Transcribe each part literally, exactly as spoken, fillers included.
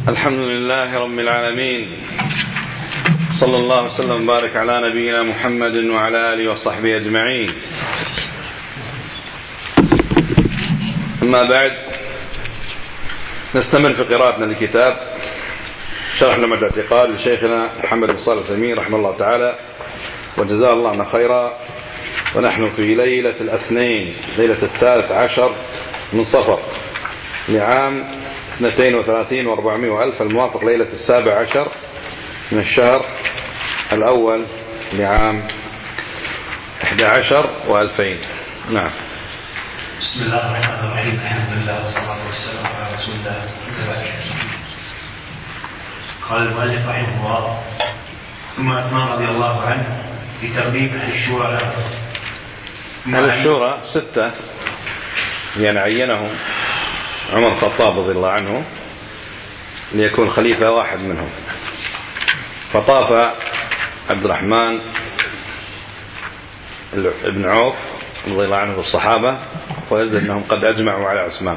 الحمد لله رب العالمين، صلى الله وسلم وبارك على نبينا محمد وعلى آله وصحبه أجمعين. أما بعد، نستمر في قراءتنا لكتاب شرح لمعة الاعتقاد لشيخنا محمد بن صالح العثيمين رحمه الله تعالى وجزاه الله عنا خيرا. ونحن في ليلة الاثنين، ليلة الثالث عشر من صفر لعام اثنتين وثلاثين واربعمائة وألف، الموافق ليلة السابع عشر من الشهر الأول لعام أحد عشر وألفين. نعم. بسم الله الرحمن الرحيم. الحمد لله والصلاة والسلام على رسول الله. قال المؤلف رحمه الله: ثم عثمان رضي الله عنه بترغيب أهل الشورى له. أهل الشورى ستة، يعني عينهم عمر الخطاب رضي الله عنه ليكون خليفة واحد منهم. فطاف عبد الرحمن بن عوف رضي الله عنه بالصحابة ويجد أنهم قد أجمعوا على عثمان،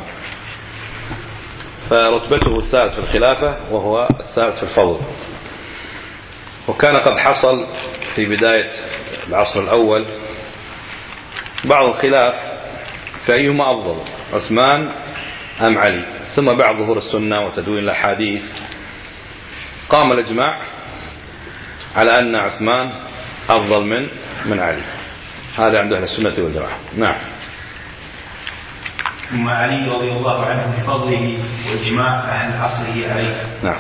فرتبته الثالث في الخلافة وهو الثالث في الفضل. وكان قد حصل في بداية العصر الأول بعض الخلاف في أيهما أفضل، عثمان أم علي. ثم بعد ظهور السنة وتدوين الأحاديث قام الإجماع على أن عثمان أفضل من من علي. هذا عند أهل السنة والجماعة. نعم. ثم علي رضي الله عنه بفضله وإجماع أهل عصره عليه. نعم.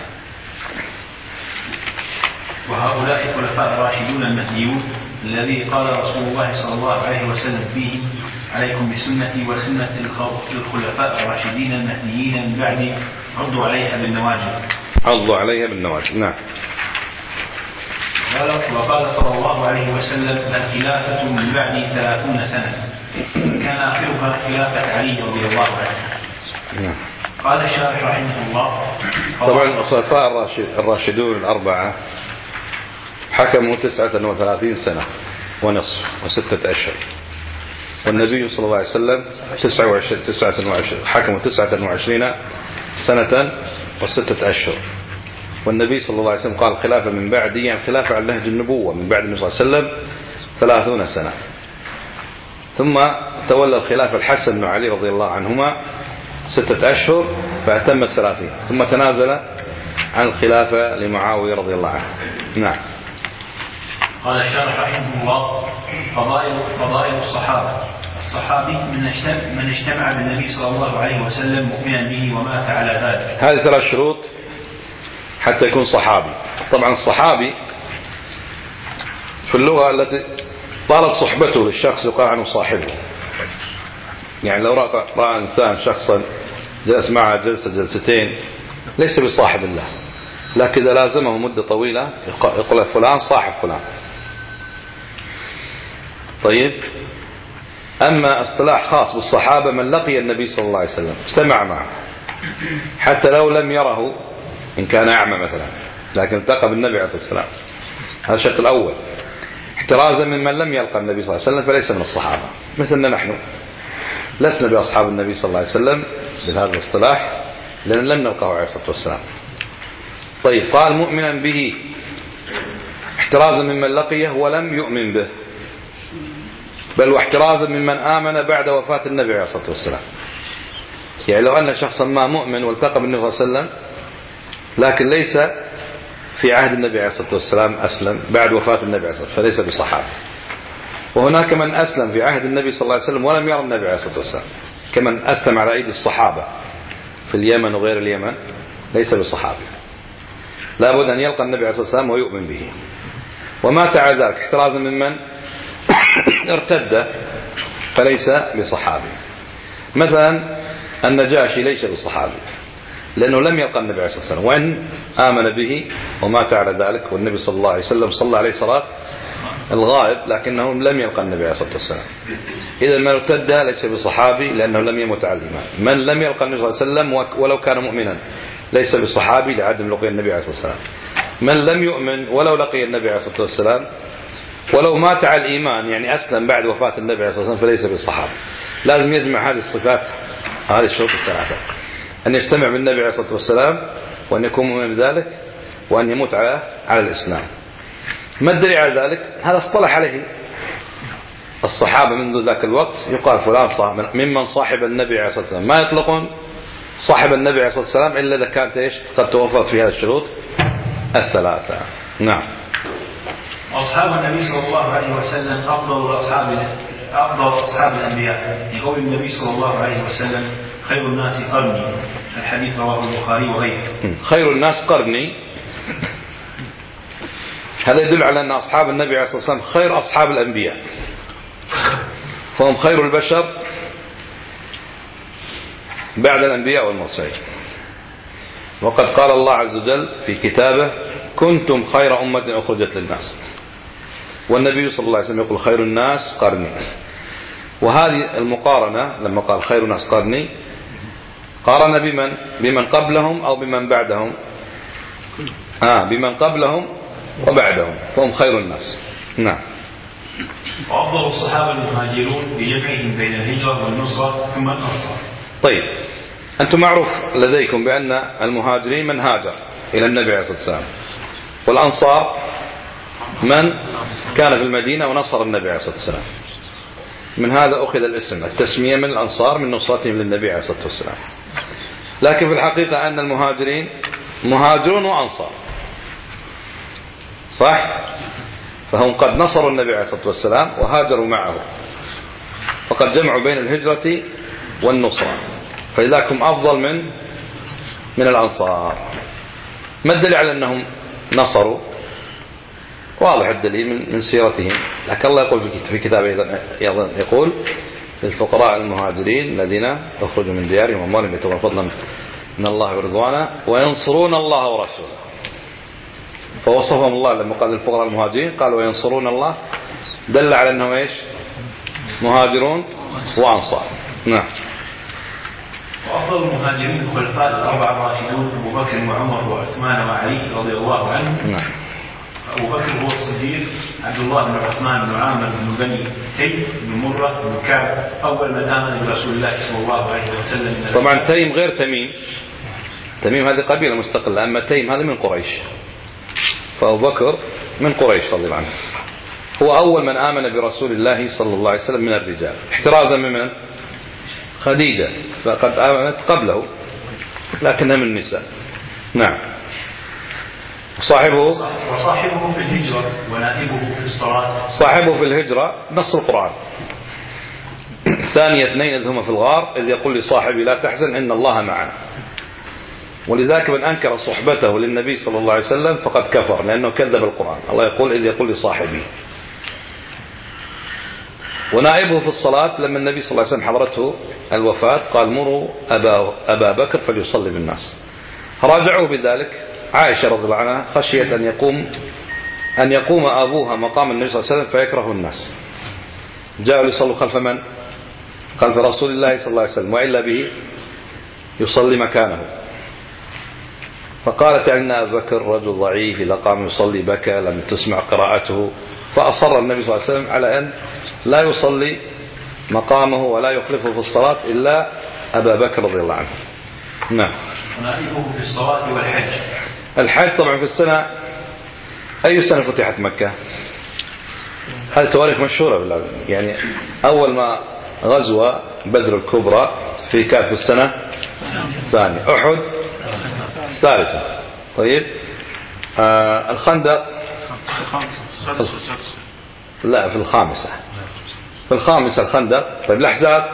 وهؤلاء الخلفاء الراشدون المهديون الذي قال رسول الله صلى الله عليه وسلم فيه: عليكم بسنتي وسنة الخلفاء الراشدين المهديين من بعدي، عضوا عليها بالنواجذ. عضوا عليها بالنواجذ. نعم. وقال صلى الله عليه وسلم: الخلافة من بعدي ثلاثون سنة، كان آخرها خلافة علي رضي الله عنه. نعم. قال الشارح رحمه الله: طبعا الخلفاء الراشدون الأربعة حكموا تسعة وثلاثين سنة ونصف وستة أشهر، والنبي صلى الله عليه وسلم تسعة وعشرين تسعة وعشرين حكموا تسعة وعشرين سنة وستة أشهر. والنبي صلى الله عليه وسلم قال: الخلافة من بعدي، يعني خلافة على نهج النبوة من بعد النبي صلى الله عليه وسلم ثلاثون سنة. ثم تولى الخلافة الحسن بن علي رضي الله عنهما ستة أشهر فأتم الثلاثين، ثم تنازل عن الخلافة لمعاوية رضي الله عنه. نعم. قال الشارح رحمه الله: فضائل فضائل الصحابة. الصحابي من اجتمع, من اجتمع بالنبي صلى الله عليه وسلم مؤمنا به ومات على ذلك. هذه ثلاث شروط حتى يكون صحابي. طبعا الصحابي في اللغة التي طالت صحبته للشخص يقال عنه صاحبه. يعني لو رأى, رأى إنسان شخصا جلس معه جلسة جلستين ليس بصاحب الله، لكن إذا لازمه مدة طويلة يقول فلان صاحب فلان. طيب، أما اصطلاح خاص بالصحابة من لقي النبي صلى الله عليه وسلم اجتمع معه حتى لو لم يره، إن كان أعمى مثلا لكن التقى بالنبي عليه الصلاة والسلام. هذا الشرط الأول، احترازا ممن لم يلقى النبي صلى الله عليه وسلم فليس من الصحابة. مثلنا نحن لسنا بأصحاب النبي صلى الله عليه وسلم بهذا الاصطلاح لأن لم نلقاه عليه الصلاة والسلام. طيب، قال مؤمنا به احترازا ممن لقيه ولم يؤمن به، بل واحترازا ممن آمن بعد وفاة النبي عليه الصلاة والسلام. يعني لو أن شخصا ما مؤمن والتقى بالنبي صلى الله عليه وسلم لكن ليس في عهد النبي عليه الصلاة والسلام أسلم بعد وفاة النبي عليه الصلاة والسلام فليس بصحابي. وهناك من أسلم في عهد النبي صلى الله عليه وسلم ولم يرى النبي عليه الصلاة والسلام، كمن أسلم على أيدي الصحابة في اليمن وغير اليمن ليس بصحابي، لابد أن يلقى النبي عليه الصلاة والسلام ويؤمن به. ومات على ذلك احترازا ممن ارتد فليس بصحابي. مثلا النجاشي ليس بصحابي لأنه لم يلقى النبي عليه الصلاة والسلام، وإن آمن به ومات على ذلك، والنبي صلى الله عليه وسلم صلى عليه صلاة الغائب لكنه لم يلقى النبي عليه الصلاة والسلام. إذا من ارتد ليس بصحابي لأنه لم يمت على الإيمان. من لم يلقى النبي صلى الله عليه وسلم ولو كان مؤمنا ليس بصحابي لعدم لقي النبي عليه الصلاة والسلام. من لم يؤمن ولو لقي النبي عليه الصلاة والسلام ولو مات على الإيمان، يعني أسلم بعد وفاة النبي عليه الصلاة والسلام، فليس بصحابي. لازم يجمع هذه الصفات، هذه الشروط الثلاثة. أن يجتمع بالنبي عليه الصلاة والسلام وأن يكون مؤمن بذلك وأن يموت على على الإسلام. ما الدليل على ذلك؟ هذا اصطلح عليه الصحابة منذ ذاك الوقت، يقال فلان صاحب ممن صاحب النبي عليه الصلاة والسلام، ما يطلقون صاحب النبي عليه الصلاة والسلام إلا إذا كانت إيش قد توفرت في هذه الشروط الثلاثة. نعم. أصحاب النبي صلى الله عليه وسلم أفضل أصحاب أفضل أصحاب الأنبياء، لقول النبي صلى الله عليه وسلم خير الناس قرني، الحديث رواه البخاري وغيره. خير الناس قرني، هذا يدل على أن أصحاب النبي عليه الصلاة والسلام خير أصحاب الأنبياء، فهم خير البشر بعد الأنبياء والمرسلين. وقد قال الله عز وجل في كتابه كنتم خير أمة أخرجت للناس، والنبي صلى الله عليه وسلم يقول خير الناس قرني. وهذه المقارنة لما قال خير الناس قرني قارن بمن بمن قبلهم أو بمن بعدهم؟ آه بمن قبلهم وبعدهم، فهم خير الناس. نعم. وأفضل الصحابة المهاجرون بجمعهم بين الهجرة والنصرة ثم الأنصار. طيب، أنتم معروف لديكم بأن المهاجرين من هاجر إلى النبي عليه الصلاة والسلام، والأنصار من كان في المدينة ونصر النبي عليه الصلاة والسلام. من هذا أخذ الاسم التسمية من الأنصار من نصرتهم للنبي عليه الصلاة والسلام. لكن في الحقيقة أن المهاجرين مهاجرون وأنصار، صح؟ فهم قد نصروا النبي عليه الصلاة والسلام وهاجروا معه، فقد جمعوا بين الهجرة والنصرة، فلذلك هم أفضل من من الأنصار. ما الدليل على أنهم نصروا؟ واضح الدليل من, من سيرتهم. لكن الله يقول في كتابه أيضا يقول للفقراء المهاجرين الذين أخرجوا من ديارهم وأموالهم يبتغون فضلا من الله ورضوانه وينصرون الله ورسوله. فوصفهم الله لما قال للفقراء المهاجرين قال وينصرون الله، دل على أنهم إيش؟ مهاجرون وأنصار. نعم. وأفضل المهاجرين الخلفاء الأربعة الراشدون أبو بكر وعمر وعثمان وعلي رضي الله عنهم. نعم. أبو بكر هو الصديق، عبد الله بن عثمان بن عامر بن بني تيم بن مرة بن كعب أول من آمن برسول الله صلى الله عليه وسلم. طبعا تيم غير تميم، تميم هذه قبيلة مستقلة، أما تيم هذا من قريش، فأبو بكر من قريش رضي الله عنه، هو أول من آمن برسول الله صلى الله عليه وسلم من الرجال، احترازا من خديجة فقد آمنت قبله لكنها من النساء. نعم. صاحبه وصاحبه في الهجرة ونائبه في الصلاة. صاحبه في الهجرة نص القرآن، ثاني اثنين إذ هما في الغار إذ يقول لصاحبي لا تحزن إن الله معنا. ولذلك من أنكر صحبته للنبي صلى الله عليه وسلم فقد كفر، لأنه كذب القرآن. الله يقول إذ يقول لصاحبي. ونائبه في الصلاة لما النبي صلى الله عليه وسلم حضرته الوفاة قال مروا أبا, أبا بكر فليصلي بالناس، راجعوا بذلك عائشة رضي الله عنها خشية أن يقوم أن يقوم أبوها مقام النبي صلى الله عليه وسلم فيكره الناس، جاءوا ليصلوا خلف من؟ خلف رسول الله صلى الله عليه وسلم، وإلا به يصلي مكانه. فقالت أن أبا بكر رجل ضعيف إذا قام يصلي بكى لم تسمع قراءته، فأصر النبي صلى الله عليه وسلم على أن لا يصلي مقامه ولا يخلفه في الصلاة إلا أبا بكر رضي الله عنه. نعم. ونائبه في الصلاة والحج. الحج طبعا في السنة، أي سنة فتحت مكة؟ هذه تواريخ مشهورة بالله. يعني أول ما غزوة بدر الكبرى في كانت في السنة الثانية، أحد ثالثة. طيب آه الخندق لا في الخامسة، في الخامسة الخندق. طيب الأحزاب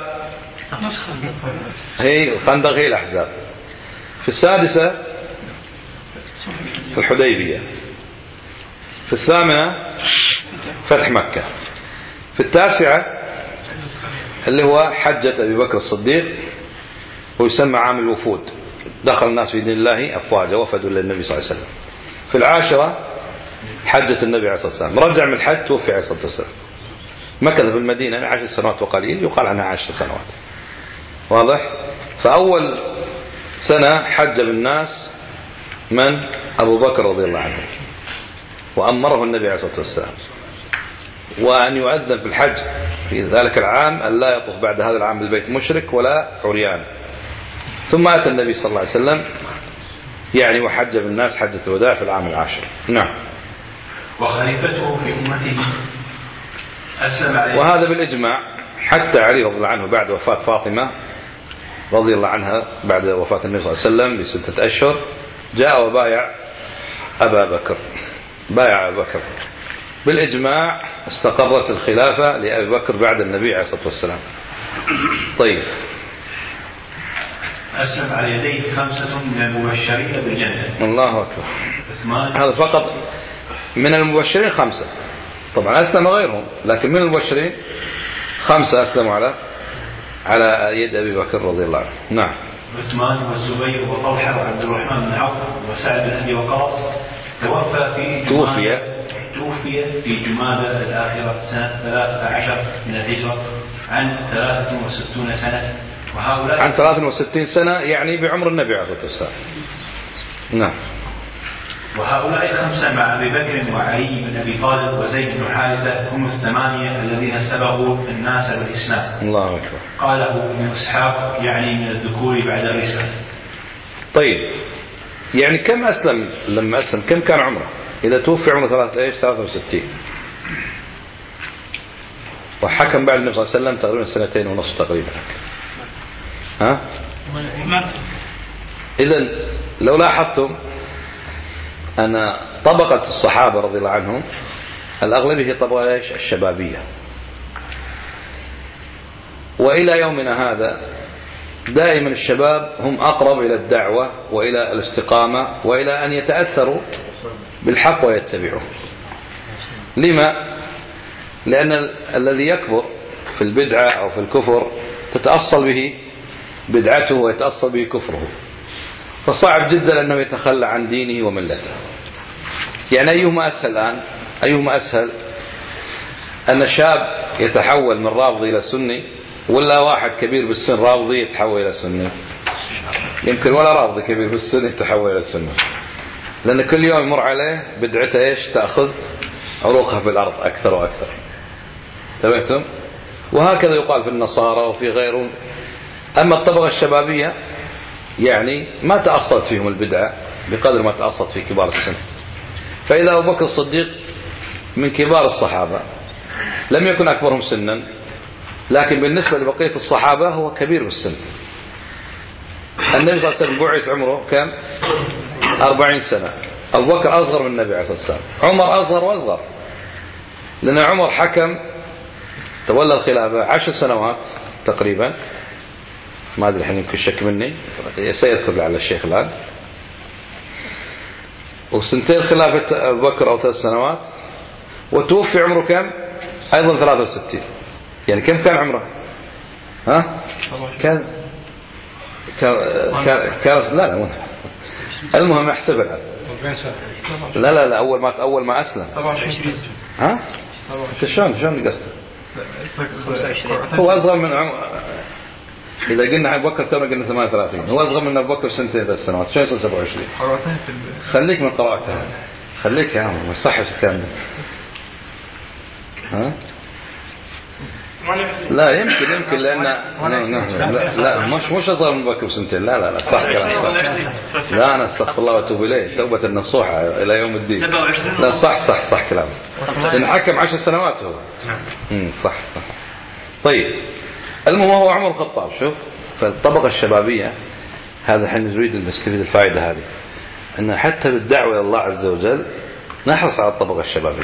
هي الخندق هي الأحزاب. في السادسة في الحديبية. في الثامنة فتح مكة. في التاسعة اللي هو حجة أبي بكر الصديق ويسمى عام الوفود، دخل الناس في دين الله أفواجا وفدوا للنبي صلى الله عليه وسلم. في العاشرة حجة النبي عليه الصلاة والسلام، رجع من الحج توفي عليه الصلاة والسلام، مكث في المدينة عشر سنوات وقليل، يقال عنها عشر سنوات. واضح؟ فأول سنة حج بالناس من؟ أبو بكر رضي الله عنه، وأمره النبي عليه الصلاة والسلام، وأن يؤذن في الحج في ذلك العام أن لا يطوف بعد هذا العام بالبيت مشرك ولا عريان، ثم أتى النبي صلى الله عليه وسلم يعني وحج بالناس حجة الوداع في العام العاشر. نعم. وخليفته في أمته أسلم عليه. وهذا بالإجماع، حتى علي رضي الله عنه بعد وفاة فاطمة رضي الله عنها بعد وفاة النبي صلى الله عليه وسلم بستة أشهر جاء وبايع أبا بكر، بايع أبا بكر بالإجماع، استقرت الخلافة لأبي بكر بعد النبي عليه الصلاة والسلام. طيب. أسلم على يديه خمسة من المبشرين بالجنة. الله أكبر. عثمان. هذا فقط من المبشرين خمسة، طبعا أسلم غيرهم، لكن من المبشرين خمسة أسلموا على على يد أبي بكر رضي الله عنه. نعم. عثمان والزبير وطلحة وعبد الرحمن بن عوف وسعد بن أبي وقاص. توفى في توفي توفي في جمادى الآخرة سنة ثلاثة عشر من الهجرة عن ثلاثة وستين سنة. وهؤلاء عن ثلاثة وستين سنة يعني بعمر النبي عليه الصلاة والسلام. نعم. وهؤلاء الخمسة مع أبي بكر وعلي بن أبي طالب وزيد بن حارثة هم الثمانية الذين سبقوا الناس بالإسلام. الله أكبر. قاله ابن إسحاق يعني من الذكور بعد الرسالة. طيب، يعني كم أسلم لما أسلم؟ كم كان عمره إذا توفي عمره ثلاثة إيش ثلاثة وستين، وحكم بعد النبي صلى الله عليه وسلم تقريبا سنتين ونصف تقريبا. ها؟ إذن لو لاحظتم أن طبقة الصحابة رضي الله عنهم الأغلبية هي طبقة إيش؟ الشبابية. وإلى يومنا هذا دائما الشباب هم أقرب إلى الدعوة وإلى الاستقامة وإلى أن يتأثروا بالحق ويتبعوه. لما؟ لأن الذي يكبر في البدعة أو في الكفر تتأصل به بدعته ويتأصل به كفره، فصعب جدا أنه يتخلى عن دينه وملته. يعني أيهما أسهل الآن؟ أيهما أسهل أن شاب يتحول من رافضي إلى سني، ولا واحد كبير بالسن رافضي يتحول إلى سني؟ يمكن ولا رافضي كبير بالسن يتحول إلى سني، لأن كل يوم يمر عليه بدعته إيش تأخذ عروقها في الأرض أكثر وأكثر. تمام؟ وهكذا يقال في النصارى وفي غيرهم. أما الطبقة الشبابية يعني ما تأصلت فيهم البدعة بقدر ما تأصلت في كبار السن. فإذا أبو بكر الصديق من كبار الصحابة لم يكن أكبرهم سنا، لكن بالنسبة لبقية الصحابة هو كبير بالسن. النبي صلى الله عليه وسلم بعث عمره كم؟ أربعين سنة. أبو بكر أصغر من النبي عليه الصلاة والسلام. عمر أصغر وأصغر، لأن عمر حكم تولى الخلافة عشر سنوات تقريبا، ما أدري الحين يمكن شك مني سيذكر لعل الشيخ الآن، وسنتين خلافة أبو بكر أو ثلاث سنوات، وتوفي عمره كم؟ أيضا ثلاثة وستين. يعني كم كان عمره؟ ها؟ كان كان كان لا لا المهم احسب الآن. لا لا لا أول ما أول ما أسلم. ها؟ شلون شلون قصدك؟ هو أصغر من عمر. إذا قلنا أبو بكر كم قلنا ثمانية وثلاثين، هو أصغر من أبو بكر سنتين ثلاث سنوات، شو يصير سبعة وعشرين؟ خليك من قراءتها، خليك يا عم ما يصحش الكلام. ها؟ لا يمكن يمكن لأن لا, لا مش مش أصغر من أبو بكر سنتين، لا لا لا صح كلام. لا أنا استغفر الله وأتوب إليه توبة النصوحة إلى يوم الدين. لا صح صح صح كلام، لأن حكم عشر سنوات هو. امم صح صح. طيب المهم هو عمر الخطاب. شوف فالطبقة الشبابية هذا حين نريد أن نستفيد الفائدة هذه، أن حتى بالدعوة إلى الله عز وجل نحرص على الطبقة الشبابية.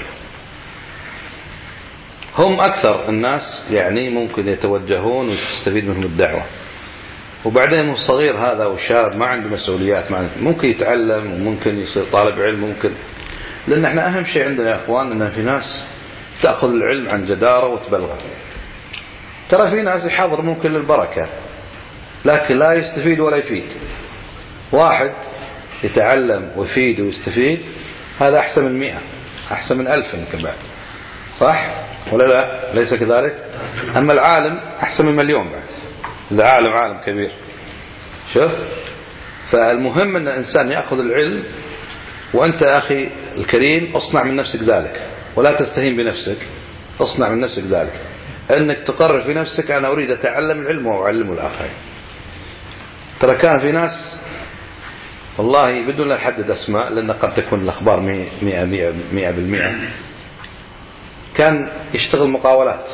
هم أكثر الناس يعني ممكن يتوجهون وتستفيد منهم الدعوة. وبعدين الصغير هذا والشاب ما عنده مسؤوليات، ممكن يتعلم وممكن يصير طالب علم ممكن، لأن احنا أهم شيء عندنا يا أخوان أن في ناس تأخذ العلم عن جدارة وتبلغه. ترى في ناس يحضر ممكن للبركة لكن لا يستفيد ولا يفيد. واحد يتعلم ويفيد ويستفيد هذا أحسن من مئة، أحسن من ألف يمكن بعد، صح ولا لا؟ ليس كذلك؟ أما العالم أحسن من مليون بعد، العالم عالم كبير. شوف فالمهم أن الإنسان يأخذ العلم، وأنت أخي الكريم اصنع من نفسك ذلك ولا تستهين بنفسك، اصنع من نفسك ذلك أنك تقرر في نفسك أنا أريد أتعلم العلم وأعلمه الآخرين. ترى كان في ناس والله بدون لا نحدد أسماء لأن قد تكون الأخبار مئة مئة مئة بالمئة، كان يشتغل مقاولات،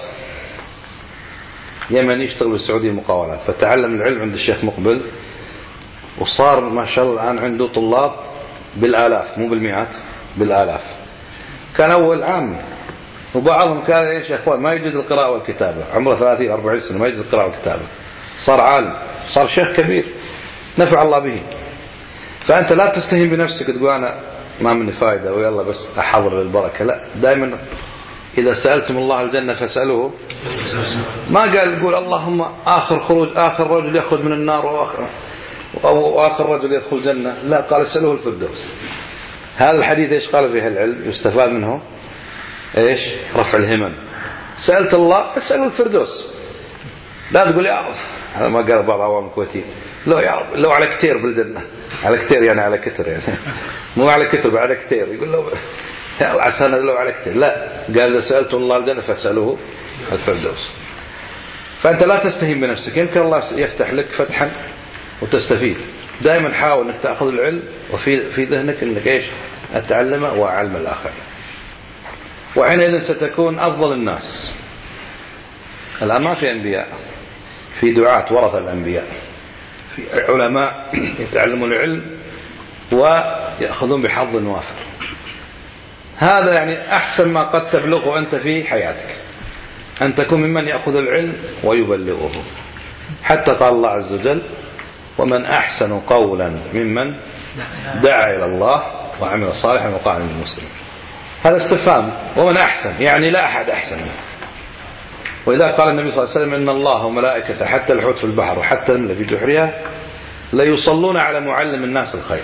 يمني يشتغل بالسعودية مقاولات، فتعلم العلم عند الشيخ مقبل وصار ما شاء الله الآن عنده طلاب بالآلاف مو بالمئات بالآلاف. كان أول عام وبعضهم كان ايش يا اخوان ما يجوز القراءة والكتابة، عمره ثلاثين أربعين سنة ما يجوز القراءة والكتابة، صار عالم صار شيخ كبير نفع الله به. فأنت لا تستهين بنفسك تقول أنا ما مني فائدة ويلا بس أحضر للبركة، لا، دائما إذا سألتم الله الجنة فاسألوه، ما قال قول اللهم آخر خروج آخر رجل يخرج من النار وآخر أو آخر رجل يدخل الجنة، لا، قال اسألوه الفردوس. هذا الحديث ايش قال فيه العلم يستفاد منه ايش؟ رفع الهمم. سألت الله اسأله الفردوس، لا تقول يا رب، هذا ما قال بعض عوام الكويتيين لو يا رب لو على كتير بالجنة، على كتير يعني على كتر يعني مو على كتر على كتير، يقول له عسانا لو على كتير، لا، قال إذا سألتم الله الجنة فاسألوه الفردوس. فأنت لا تستهين بنفسك، يمكن الله يفتح لك فتحا وتستفيد. دائما حاول انك تأخذ العلم وفي في ذهنك انك ايش؟ اتعلمه واعلم الاخرين، وحينئذ ستكون افضل الناس. الان ما في انبياء، في دعاة ورثة الانبياء، في علماء يتعلمون العلم ويأخذون بحظ وافر. هذا يعني احسن ما قد تبلغه انت في حياتك، ان تكون ممن يأخذ العلم ويبلغه. حتى قال الله عز وجل ومن أحسن قولا ممن دعا إلى الله وعمل صالحا وقال من المسلمين. هذا استفهام، ومن أحسن يعني لا أحد أحسن منه. وإذا قال النبي صلى الله عليه وسلم إن الله وملائكته حتى الحوت في البحر وحتى النمل في جحرها لا يصلون على معلم الناس الخير.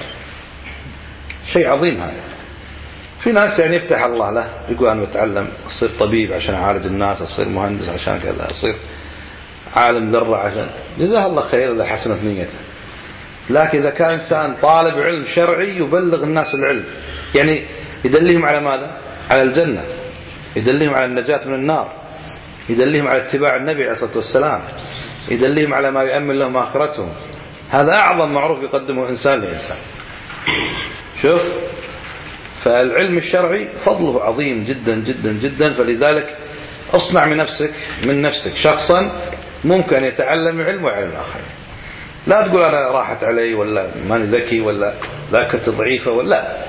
شيء عظيم هذا. في ناس يعني يفتح الله له يقول أنا بتعلم أصير طبيب عشان أعالج الناس، أصير مهندس عشان كذا، أصير عالم ذرة عشان، جزاه الله خير إذا حسنت نيته. لكن إذا كان إنسان طالب علم شرعي يبلغ الناس العلم، يعني يدلهم على ماذا؟ على الجنة، يدلهم على النجاة من النار، يدلهم على اتباع النبي عليه الصلاة والسلام، يدلهم على ما يأمن لهم آخرتهم. هذا أعظم معروف يقدمه إنسان لإنسان. شوف، فالعلم الشرعي فضله عظيم جدا جدا جدا. فلذلك اصنع من نفسك من نفسك شخصا ممكن يتعلم العلم ويعلم الآخرين. لا تقول أنا راحت علي ولا ماني ذكي ولا ذاكرتي ضعيفة، ولا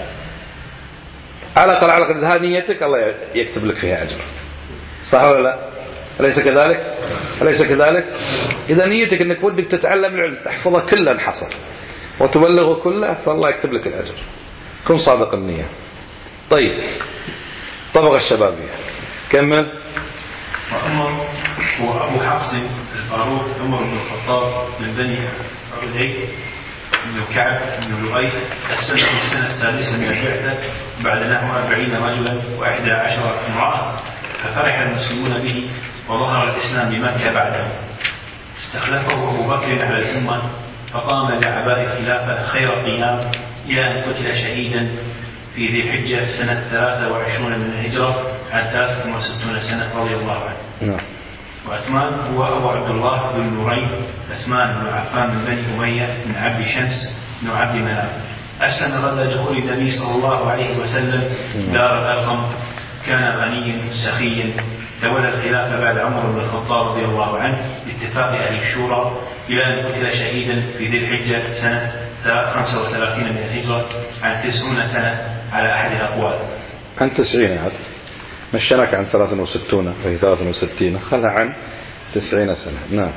على الأقل على الأقل هذه نيتك الله يكتب لك فيها أجر، صح ولا لا؟ أليس كذلك؟ أليس كذلك؟ إذا نيتك أنك ودك تتعلم العلم تحفظه كله انحصر وتبلغه كله، فالله يكتب لك الأجر. كن صادق النية. طيب، طبق الشبابية كمل. وعمر هو أبو حفص الفاروق عمر بن الخطاب من بني عدي بن كعب بن لؤي أسلم في السنة السادسة من البعثة بعد نحو أربعين رجلا وإحدى عشرة امرأة، ففرح المسلمون به وظهر الإسلام بمكة بعده. استخلفه أبو بكر على الأمة فقام لعباء الخلافة خير قيام إلى أن قتل شهيدا في ذي الحجة سنة ثلاثة وعشرين من الهجرة عن ثلاثة وستين سنة رضي الله عنه. وعثمان هو أبو عبد الله بن نورين عثمان بن عفان من بني أمية من عبد شمس بن عبد مناف، أسلم قبل دخول النبي صلى الله عليه وسلم دار الأرقم، كان غنيا سخيا، تولى الخلافة بعد عمر بن الخطاب رضي الله عنه باتفاق أهل الشورى إلى أن قتل شهيدا في ذي الحجة سنة خمسة وثلاثين من الهجرة عن تسعين سنة على أحد الأقوال. عن تسعين يعني مشيناك عن ثلاثة وستين في ثلاثة وستين، خلها عن تسعين سنة. نعم.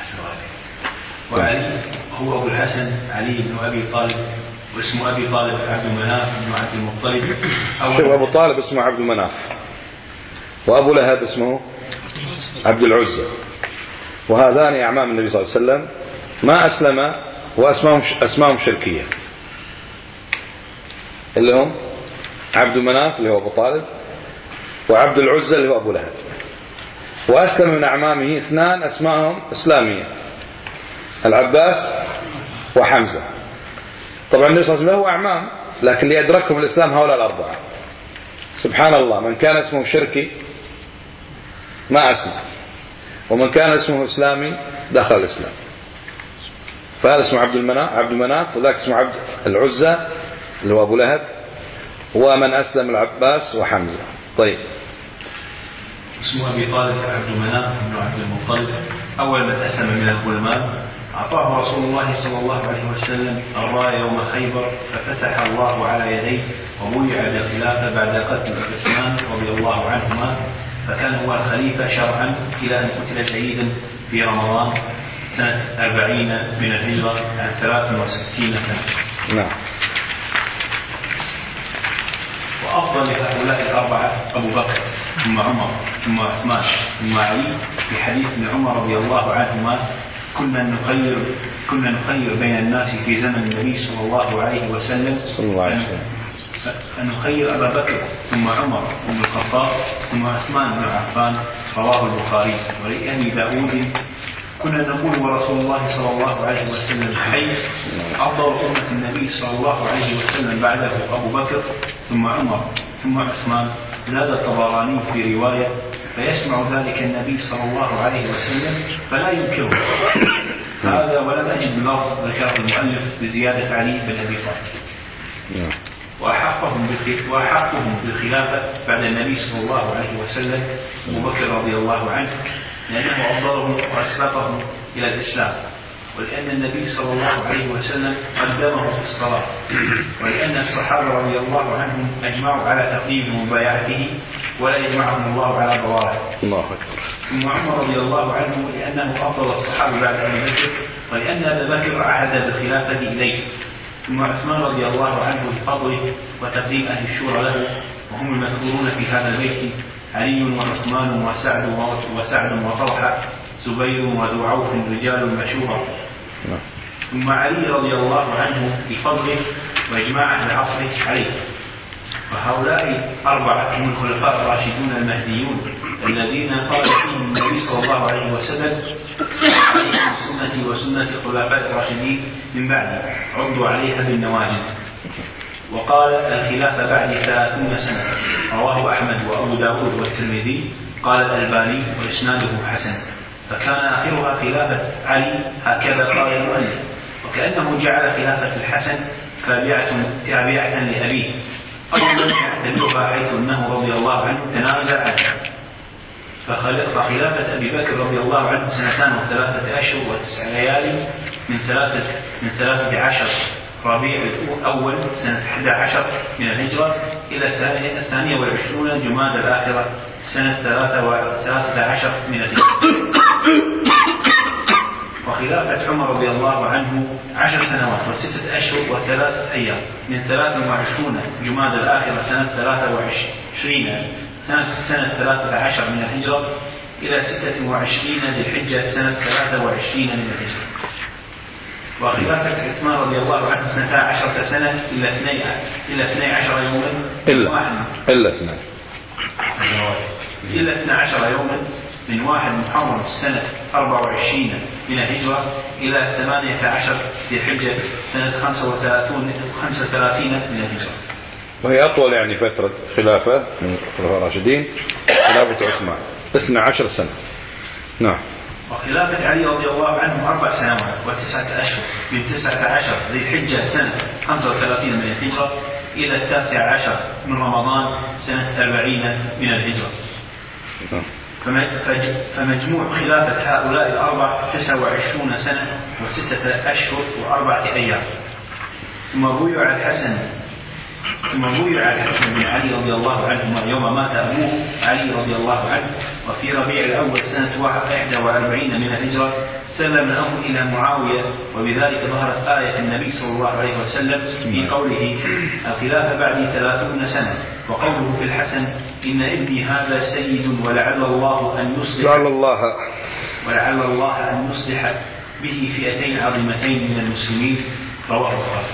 وعلي هو أبو الحسن علي بن أبي طالب، واسم أبي طالب عبد مناف بن عبد المطلب. شوف، أبو طالب اسمه عبد مناف، وأبو لهب اسمه عبد العزة، وهذان أعمام النبي صلى الله عليه وسلم ما أسلم وأسماهم أسماهم شركية، اللي هم عبد مناف اللي هو أبو طالب وعبد العزة اللي هو أبو لهب. وأسلم من أعمامه اثنان أسماءهم إسلامية، العباس وحمزة. طبعا النبي صلى الله عليه وسلم هو أعمام، لكن اللي أدركهم الإسلام هؤلاء الأربعة. سبحان الله، من كان اسمه شركي ما أسلم، ومن كان اسمه إسلامي دخل الإسلام. فهذا اسمه عبد المناف عبد المناف وذاك اسمه عبد العزى اللي هو أبو لهب، ومن أسلم العباس وحمزة. طيب اسمه أبي طالب عبد مناف بن عبد المطلب، أول من أسلم من الغلمان. أعطاه رسول الله صلى الله عليه وسلم الراية يوم خيبر، ففتح الله على يديه وبويع بالخلافة بعد قتل عثمان رضي الله عنهما، فكان هو الخليفة شرعا إلى أن قتل شهيدا في رمضان سنة أربعين من الهجرة عن ثلاث وستين سنة. نعم. وأفضل هؤلاء الأربعة أبو بكر ثم عمر ثم عثمان ثم علي. في حديث ابن عمر رضي الله عنهما كنا نخير كنا نخير بين الناس في زمن النبي صلى الله عليه وسلم أن نخير أبا بكر ثم عمر بن الخطاب ثم عثمان بن عفان. رواه البخاري. ولأبي داود كنا نقول ورسول الله صلى الله عليه وسلم حي، أفضل أمة النبي صلى الله عليه وسلم بعده أبو بكر ثم عمر ثم عثمان. زاد الطبراني في رواية فيسمع ذلك النبي صلى الله عليه وسلم فلا ينكره. هذا ولم أجد لفظ ذكره المؤلف بزيادة علي بن أبي طالب. وأحقهم وأحقهم بالخلافة بعد النبي صلى الله عليه وسلم أبو بكر رضي الله عنه، لأنه أفضلهم وأسبقهم إلى الإسلام، ولأن النبي صلى الله عليه وسلم قدمه في الصلاة، ولأن الصحابة رضي الله عنهم أجمعوا على تقديم مبايعته ولا يجمعهم الله على ضوابط. الله أكبر. ثم عمر رضي الله عنه لأنه أفضل الصحابة بعد أبي بكر، ولأن أبا بكر عهد بالخلافة إليه. ثم عثمان رضي الله عنه بفضله وتقديم أهل الشورى له، وهم المذكورون في هذا البيت علي وعثمان وسعد وسعد وطلحة زبير وذو عوف رجال مشهورة. ثم علي رضي الله عنه بفضله وإجماع أهل عصره عليه. وهؤلاء أربعة هم الخلفاء الراشدون المهديون الذين قال فيهم النبي صلى الله عليه وسلم عليكم سنتي وسنة الخلفاء الراشدين من بعدي عضوا عليها بالنواجذ. وقال الخلافة بعد ثلاثون سنة. رواه أحمد وأبو داود والترمذي. قال الألباني وإسناده حسن. فكان آخرها خلافة علي، هكذا قال المؤلف، وكأنه جعل خلافة الحسن تابعة لأبيه أولا يعتبرها حيث أنه رضي الله عنه تنازع عنه. فخلافة أبي بكر رضي الله عنه سنتان وثلاثة أشهر وتسع ليالي من ثلاثة من ثلاثة عشر ربيع الأول سنة أحد عشر من الهجرة إلى الثانية الثانية والعشرون جماد الآخرة سنة ثلاثة وثلاثة عشر من الهجرة. وخلافة عمر رضي الله عنه عشر سنوات وستة أشهر وثلاثة أيام من ثلاثة وعشرون جماد الآخرة سنة ثلاثة وعشرين سنة ثلاثة عشر من الهجرة إلى ستة وعشرين ذي الحجة سنة ثلاثة وعشرين من الهجرة. وخلافة عثمان رضي الله عنه اثنتا عشرة سنة إلى اثني إلى اثني عشر يوما إلا إلا اثنين إلى اثني عشر يوما من واحد محرم سنة أربعة وعشرين من الهجرة إلى ثمانية عشر ذي الحجة سنة خمسة وثلاثين خمسة وثلاثين من الهجرة. وهي أطول يعني فترة خلافة من الخلفاء الراشدين خلافة عثمان اثني عشر سنة. نعم. وخلافة علي رضي الله عنه أربع سنوات وتسعة أشهر من تسعة عشر ذي الحجة سنة خمسة وثلاثين من الهجرة إلى التاسع عشر من رمضان سنة أربعين من الهجرة. فمجموع خلافة هؤلاء الأربع تسعة وعشرون سنة وستة أشهر وأربعة أيام. ثم بويع الحسن ثم بويع الحسن بن علي رضي الله عنهما يوم مات أبوه علي رضي الله عنه، وفي ربيع الأول سنة واحد وأربعين من الهجرة سلم الأمر إلى معاوية، وبذلك ظهرت آية النبي صلى الله عليه وسلم في قوله الخلافة بعد ثلاثون سنة، وقوله في الحسن إن ابني هذا سيد ولعل الله أن يصلح لعل الله ولعل الله أن يصلح به فئتين عظيمتين من المسلمين. رواه البخاري.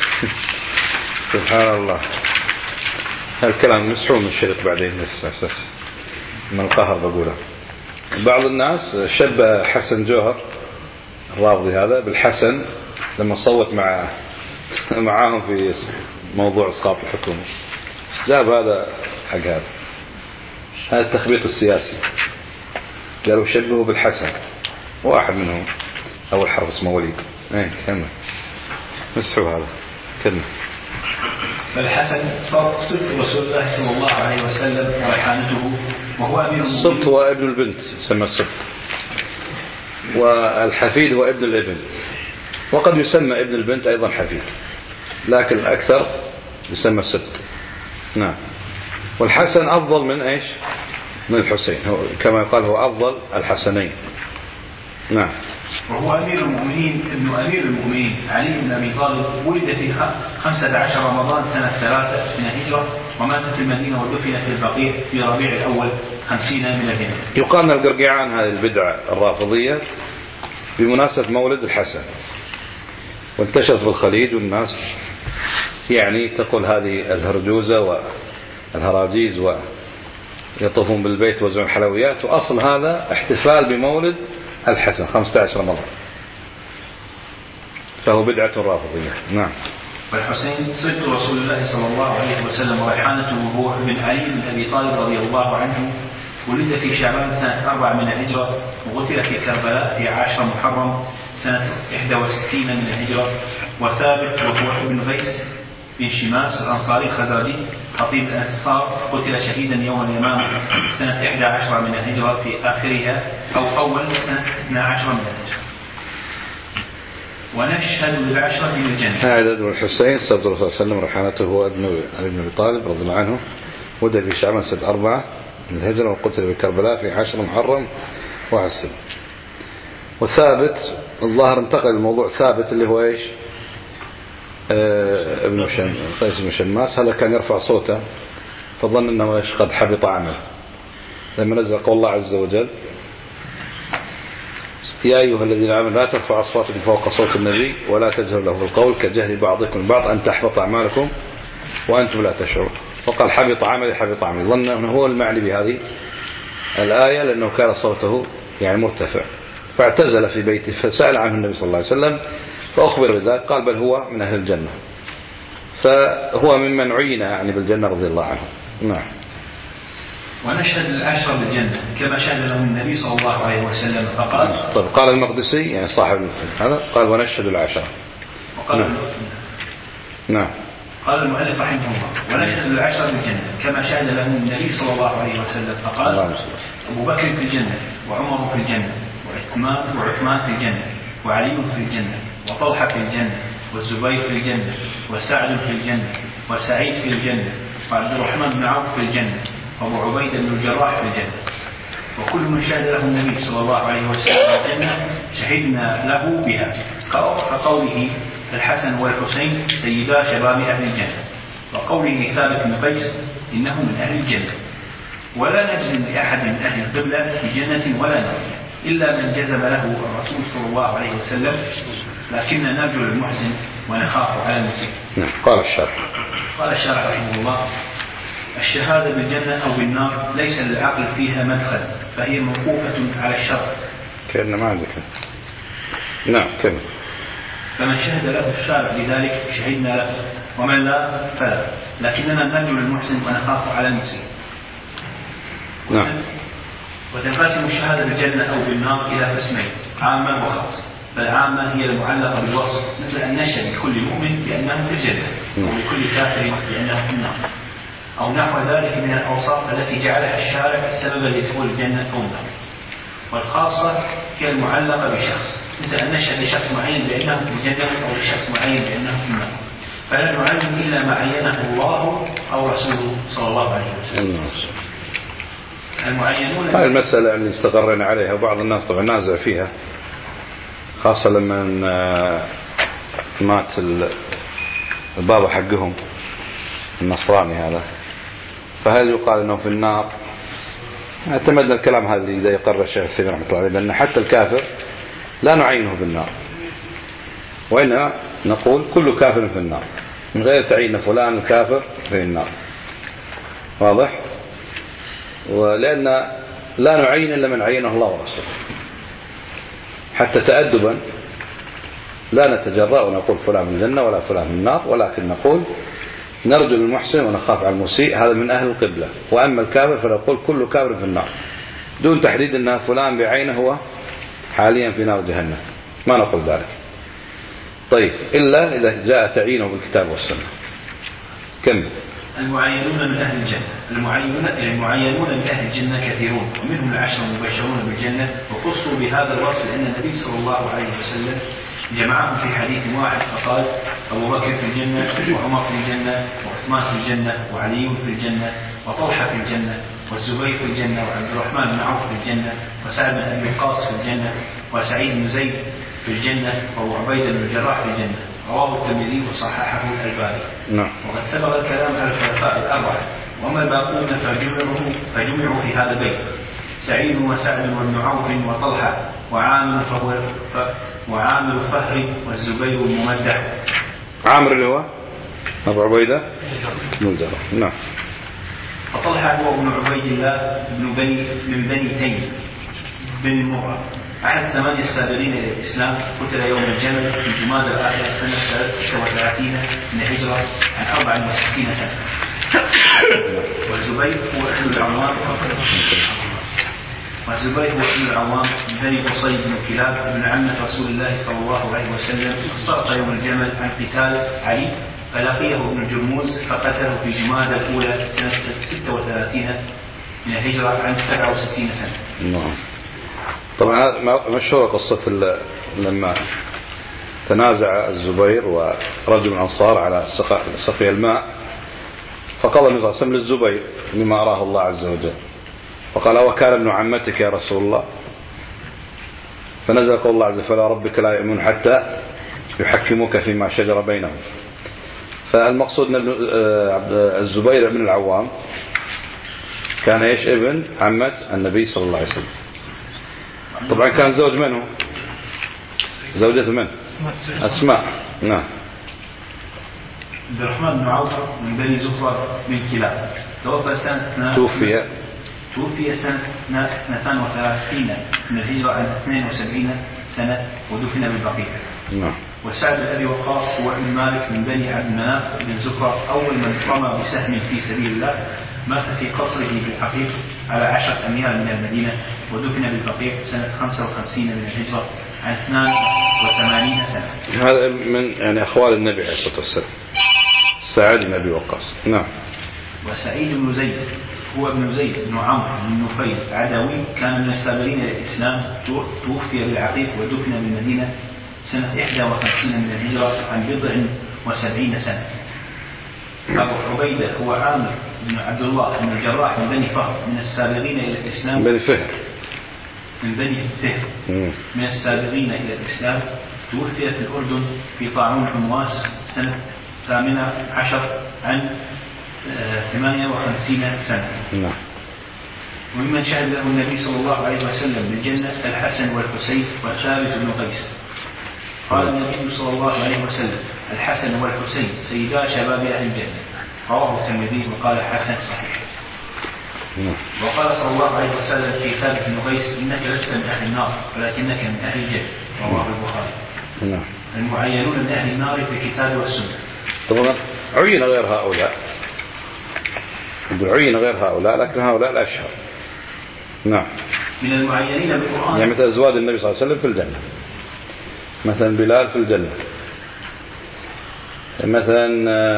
سبحان الله. هالكلام مسحوم من الشريط بعدين بس من القهر بقوله. بعض الناس شبه حسن جوهر الرافضي هذا بالحسن لما صوت مع معاهم في موضوع اسقاط الحكومة، جاب هذا حق هذا هذا التخبيط السياسي، قالوا شبهوا بالحسن، واحد منهم أول حرف اسمه وليد. ايه كمل مسحوا هذا كمل. فالحسن صدق رسول الله صلى الله عليه وسلم وريحانته وهو أمير المؤمنين. الصبت هو ابن البنت يسمى الصبت، والحفيد هو ابن الابن، وقد يسمى ابن البنت أيضا حفيد، لكن الأكثر يسمى الصبت. نعم. والحسن أفضل من إيش؟ من الحسين، هو كما يقال هو أفضل الحسنين. نعم. وهو أمير المؤمنين ابن أمير المؤمنين علي بن أبي طالب، ولد في خمسة عشر رمضان سنة ثلاثة من الهجرة، ومات في المدينة ودفن في البقيع في ربيع الأول خمسين من الهجرة. يقال أن القرقيعان هذه البدعة الرافضية بمناسبة مولد الحسن، وانتشرت بالخليج، والناس يعني تقول هذه الهرجوزة والهراجيز ويطوفون بالبيت ويوزعون حلويات، وأصل هذا احتفال بمولد الحسن خمسة عشر رمضان، فهو بدعة رافضية. نعم. والحسين صدق رسول الله صلى الله عليه وسلم وريحانته وهو ابن علي بن أبي طالب رضي الله عنه، ولد في شعبان سنة أربع من الهجرة، وقتل في كربلاء في عشر محرم سنة إحدى وستين من الهجرة. وثابت وهو ابن غيث بن شماس الأنصاري الخزرجي خطيب الأنصار، قتل شهيدا يوم اليمامة سنة إحدى عشر من الهجرة في آخرها أو أول سنة اثنى عشر من الهجرة. ونشهد للعشرة بالجنة. هذا ابن الحسين صدر الله عليه وسلم ريحانته هو ابن ابن أبي طالب رضي الله عنه، ولد في شعبان سنة أربعة من الهجرة، وقتل في كربلاء في عشر محرم واحد سنة. وثابت الظاهر انتقل الموضوع ثابت اللي هو ايش؟ آه ابن قيس بن شماس، هذا كان يرفع صوته فظن انه ايش؟ قد حبط عمله، لما نزل قول الله عز وجل يا أيها الذين آمنوا لا ترفعوا أصواتكم فوق صوت النبي ولا تجهروا له بالقول كجهر بعضكم بعض أن تحبط أعمالكم وأنتم لا تشعرون. وقال حبط عملي حبط عملي، ظن أنه هو المعني بهذه الآية لأنه كان صوته يعني مرتفع، فاعتزل في بيته، فسأل عنه النبي صلى الله عليه وسلم فأخبر بذلك، قال بل هو من أهل الجنة، فهو ممن عين يعني بالجنة رضي الله عنه. نعم. ونشهد العشرة بالجنة كما شهد لهم النبي صلى الله عليه وسلم فقال. طيب قال المقدسي يعني صاحب هذا قال ونشهد العشرة. وقال نعم. نعم. قال المؤلف رحمه الله ونشهد العشرة بالجنة كما شهد لهم النبي صلى الله عليه وسلم فقال أبو بكر في الجنة وعمر في الجنة وعثمان وعثمان في الجنة وعلي في الجنة وطلحة في الجنة والزبير في الجنة وسعد في الجنة وسعيد في الجنة وعبد الرحمن بن عوف في الجنة وابو عبيدة بن الجراح في الجنة. وكل من شهد له النبي صلى الله عليه وسلم الجنة شهدنا له بها، كقوله الحسن والحسين سيدا شباب أهل الجنة، وقوله ثابت بن قيس إنه من أهل الجنة. ولا نجزم لأحد من أهل القبلة بجنة ولا نار إلا من جزم له الرسول صلى الله عليه وسلم، لكننا نرجو للمحسن ونخاف على المسيء. قال الشارح قال الشارح رحمه الله الشهادة بالجنة أو بالنار ليس للعقل فيها مدخل، فهي موقوفة على الشرع. كأنه ما عندك. نعم كمل. فمن شهد له الشارع بذلك شهدنا له، ومن لا فلا، لكننا نرجو للمحسن ونخاف على المسيء. نعم. وتنقسم الشهادة بالجنة أو بالنار إلى قسمين، عامة وخاصة. فالعامة هي المعلقة بالوصف، مثل أن نشهد لكل مؤمن بأنه في الجنة، أو لكل كافر بأنه في النار، أو نحو ذلك من الأوصاف التي جعلها الشارع سببا لدخول الجنة أو النار. والخاصة هي المعلقة بشخص، مثل أن نشهد لشخص معين بأنه في الجنة أو لشخص معين بأنه في النار، فلا نعلم إلا ما عينه الله أو رسوله صلى الله عليه وسلم. المعينون هذه المسألة اللي استقرنا عليها، وبعض الناس طبعا نازع فيها، خاصة لما مات البابا حقهم النصراني هذا، فهل يقال انه في النار؟ اعتمدنا الكلام هذا اذا يقرر الشيخ الثاني رحمه الله عليه، بان حتى الكافر لا نعينه بالنار، وانما نقول كل كافر في النار من غير تعيين فلان الكافر في النار. واضح؟ ولان لا نعين الا من عينه الله ورسوله، حتى تأدبا لا نتجرأ ونقول فلان من الجنة ولا فلان من النار، ولكن نقول نرجو للمحسن ونخاف على المسيء، هذا من أهل القبلة. وأما الكافر فنقول كل كافر في النار، دون تحديد أن فلان بعينه هو حاليا في نار جهنم، ما نقول ذلك. طيب إلا إذا جاء تعيينه بالكتاب والسنة. كم؟ المعينون من أهل الجنة المعينون, المعينون من أهل الجنة كثيرون، ومنهم العشر المبشرون بالجنة، وخصوا بهذا الوصف لأن النبي صلى الله عليه وسلم جمعهم في حديث واحد فقال: أبو بكر في الجنة، وعمر في الجنة، وعثمان في الجنة، وعلي في الجنة، وطلحة في الجنة، والزبير في الجنة، وعبد الرحمن بن عوف في الجنة، وسعد بن أبي وقاص في الجنة، وسعيد بن زيد في الجنة، وأبو عبيدة بن الجراح في الجنة. رواه الترمذي وصححه الألباني. نعم. وقد سبق الكلام على الخلفاء الأربعة، وأما الباقون فجمعوا, فجمعوا في هذا البيت: سعيد وسعد وابن عوف وطلحة وعامر وعامر فهر والزبير الممدح. عامر اللي هو أبو عبيدة بن الجراح. نعم. وطلحة هو ابن عبيد الله بن بني من بني تيم بن مرة، أحد ثمانية السابقين إلى الإسلام، قتل يوم الجمل في جمادى الآخرة سنة ستة وثلاثين من الهجرة عن أربع وستين سنة. والزبير هو ابن العوام والزبير هو ابن العوام بن قصي بن كلاب بن عمة رسول الله صلى الله عليه وسلم، سقط يوم الجمل عن قتال علي، فلقيه ابن جرموز فقتله في جمادى الأولى سنة ستة وثلاثين من الهجرة عن سبع وستين سنة. نعم. طبعا مشهورة قصة لما تنازع الزبير ورجل من الأنصار على سقي الماء، فقال النبي صلى الله عليه وسلم للزبير مما أراه الله عز وجل، فقال: وكان ابن عمتك يا رسول الله؟ فنزل قول الله عز وجل: فلا ربك لا يؤمنون حتى يحكموك فيما شجر بينهم. فالمقصود أن الزبير بن العوام كان ايش؟ ابن عمة النبي صلى الله عليه وسلم. طبعا كان زوج منه زوجة من؟ أسماء. نعم. عبد الرحمن بن عوف من بني زفر بن كلاب، توفى سنة توفي توفي سنة اثنتين وثلاثين من الهجرة عن اثنين وسبعين سنة، ودفن بالبقيع. نعم. وسعد بن أبي وقاص هو ابن مالك من بني عبد مناف بن زفر، أول من رمى بسهم في سبيل الله، مات في قصره بالحقيق على عشرة أميال من المدينة، ودفن بالبقيع سنة خمسة وخمسين من الهجرة عن اثنين وثمانين سنة. هذا من يعني أخوال النبي عليه الصلاة والسلام، سعد بن أبي وقاص. نعم. وسعيد بن زيد هو ابن زيد بن عمرو بن نفيل عدوي، كان من السابقين إلى الإسلام، توفي بالعقيق ودفن بالمدينة سنة إحدى وخمسين من الهجرة عن بضع وسبعين سنة. أبو عبيدة هو عامر بن عبد الله بن الجراح من بني فهر، من السابقين إلى الإسلام بني فهر من بني فهر من السابقين إلى الإسلام، توفي في الأردن في طاعون حمواس سنة ثامنة عشر عن ثمانية وخمسين سنة. نعم. وممن شهد له النبي صلى الله عليه وسلم بالجنة الحسن والحسين وثابت بن قيس. قال النبي صلى الله عليه وسلم: الحسن والحسين سيدا شباب أهل الجنة. رواه الترمذي وقال حسن صحيح. وقال صلى الله عليه وسلم في ثابت بن قيس: إنك لست من أهل النار ولكنك من أهل الجنة. رواه البخاري. المعينون من أهل النار في الكتاب والسنة. طبعا عين غير هؤلاء، عين غير هؤلاء، لكن هؤلاء الأشهر. نعم. من المعينين بالقرآن يعني مثل أزواج النبي صلى الله عليه وسلم في الجنة، مثلا بلال في الجنة، مثلا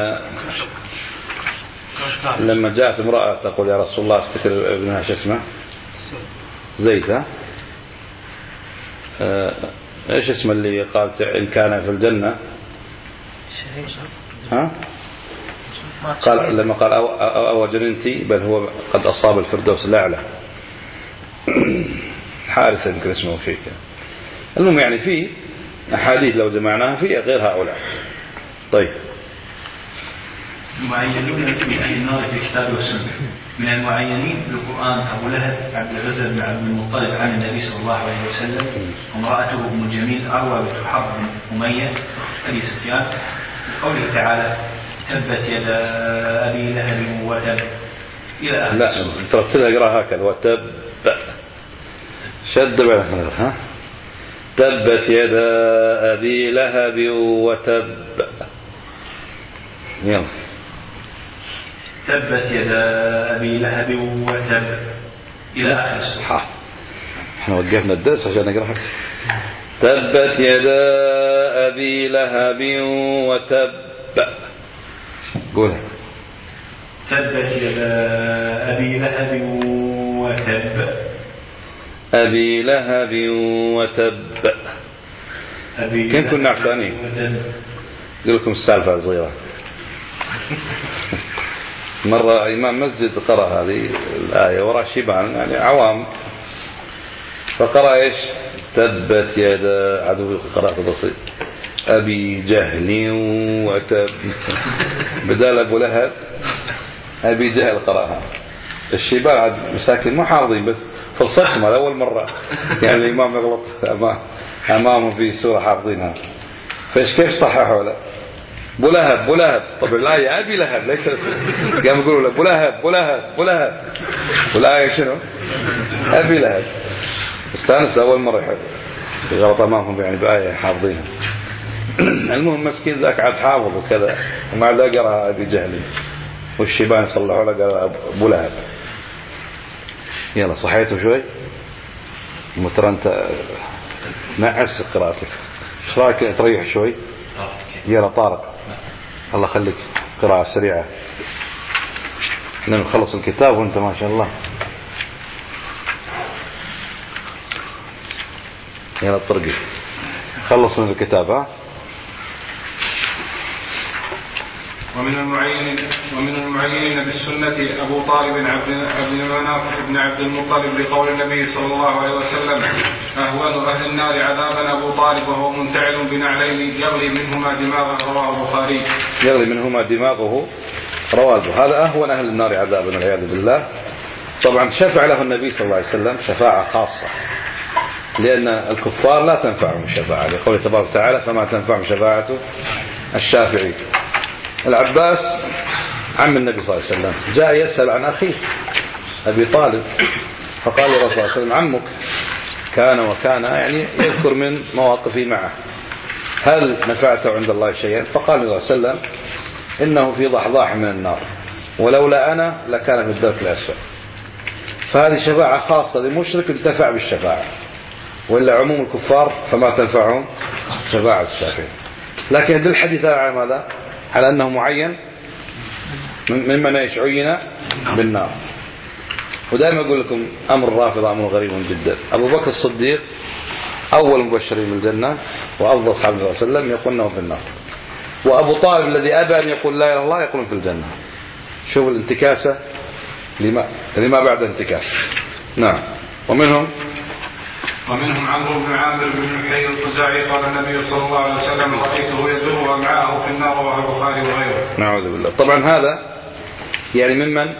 لما جاءت امرأة تقول: يا رسول الله افتكر ابنها شو اسمه زيد، ها ايش اسمه اللي قالت إن كان في الجنة؟ ها قال لما قال أو, أو جننتي، بل هو قد أصاب الفردوس الأعلى. حارثة يمكن اسمه فيك. المهم يعني في أحاديث لو جمعناها في غير هؤلاء. طيب. المعينون من أهل النار في الكتاب والسنة. من المعينين بالقرآن أبو لهب عبد العزى بن عبد المطلب عن النبي صلى الله عليه وسلم، وامرأته أم جميل أروى بنت حرب بن أمية أبي سفيان، قوله تعالى: تبت يدا أبي لهب وتب إلى آخر. لا ترتبها اقراها هكذا: وتب شد بعدها، ها تبت يدا أبي لهب وتب. يلا. تبت يدا أبي لهب وتب إلى آخر السورة. احنا وقفنا الدرس عشان نقرأها. تبت يدا أبي لهب وتب. قولها. تبت يدا أبي لهب وتب. أبي لهب وتب. كم كنا عشانين أقول لكم السالفة صغيرة. مرة إمام مسجد قرأ هذه الآية وراء شيبان يعني عوام، فقرأ إيش؟ تبت يدا عدو قراءة بسيط أبي جهل وتب، بدال أبو لهب أبي جهل قرأها. الشيبان عاد مساكين مو حافظين بس فرصتهم على أول مرة، يعني الإمام يغلط أمامه في سورة حافظينها، فإيش كيف صححوا له؟ أبو لهب أبو لهب. طب الآية أبي لهب ليس، قام يقولوا له أبو لهب أبو لهب أبو لهب، والآية شنو؟ أبي لهب. استانس أول مرة يحب يغلط أمامهم يعني بآية حافظينها. المهم مسكين ذاك عاد حافظ وكذا، ومع ذا قرأ أبي جهل، والشيبان صلحوا له قال أبو لهب. يلا صحيته شوي متر أنت نعس قراءتك، ايش رايك تريح شوي؟ يلا طارق الله خليك قراءة سريعة، احنا نخلص الكتاب وانت ما شاء الله. يلا طرقي خلص من الكتاب. ها. ومن المعين ومن المعينين بالسنة أبو طالب عبد مناف بن عبد المطلب لقول النبي صلى الله عليه وسلم أهون أهل النار عذابا أبو طالب وهو منتعل بنعلين يغلي منهما دماغه، رواه البخاري. يغلي منهما دماغه رواه. هذا أهون أهل النار عذابا والعياذ بالله. طبعا شفع له النبي صلى الله عليه وسلم شفاعة خاصة، لأن الكفار لا تنفعهم الشفاعة لقوله تبارك وتعالى فما تنفعهم شفاعة الشافعين. العباس عم النبي صلى الله عليه وسلم جاء يسأل عن أخيه أبي طالب، فقال له رسول الله صلى الله عليه وسلم عمك كان وكان، يعني يذكر من مواقفه معه، هل نفعته عند الله شيئا؟ فقال الله صلى الله عليه وسلم إنه في ضحضاح من النار ولولا أنا لكان في الدرك الأسفل. فهذه شفاعة خاصة لمشرك انتفع بالشفاعة، وإلا عموم الكفار فما تنفعهم شفاعة الشافعين. لكن هذا الحديث على ماذا؟ على أنه معين ممن عين بالنار. ودائما أقول لكم أمر الرافضة أمر غريب جدا. أبو بكر الصديق أول مبشرين بالجنة وأفضل أصحاب النبي صلى الله عليه وسلم يقول أنه في النار، وأبو طالب الذي أبى أن يقول لا إله إلا الله يقول في الجنة. شوف الانتكاسة لما, لما بعد انتكاسة. نعم. ومنهم ومنهم عمرو بن عامر بن الحي الخزاعي قال النبي صلى الله عليه وسلم رأيته يجر ومعه في النار، رواه البخاري وغيره. نعوذ بالله. طبعا هذا يعني ممن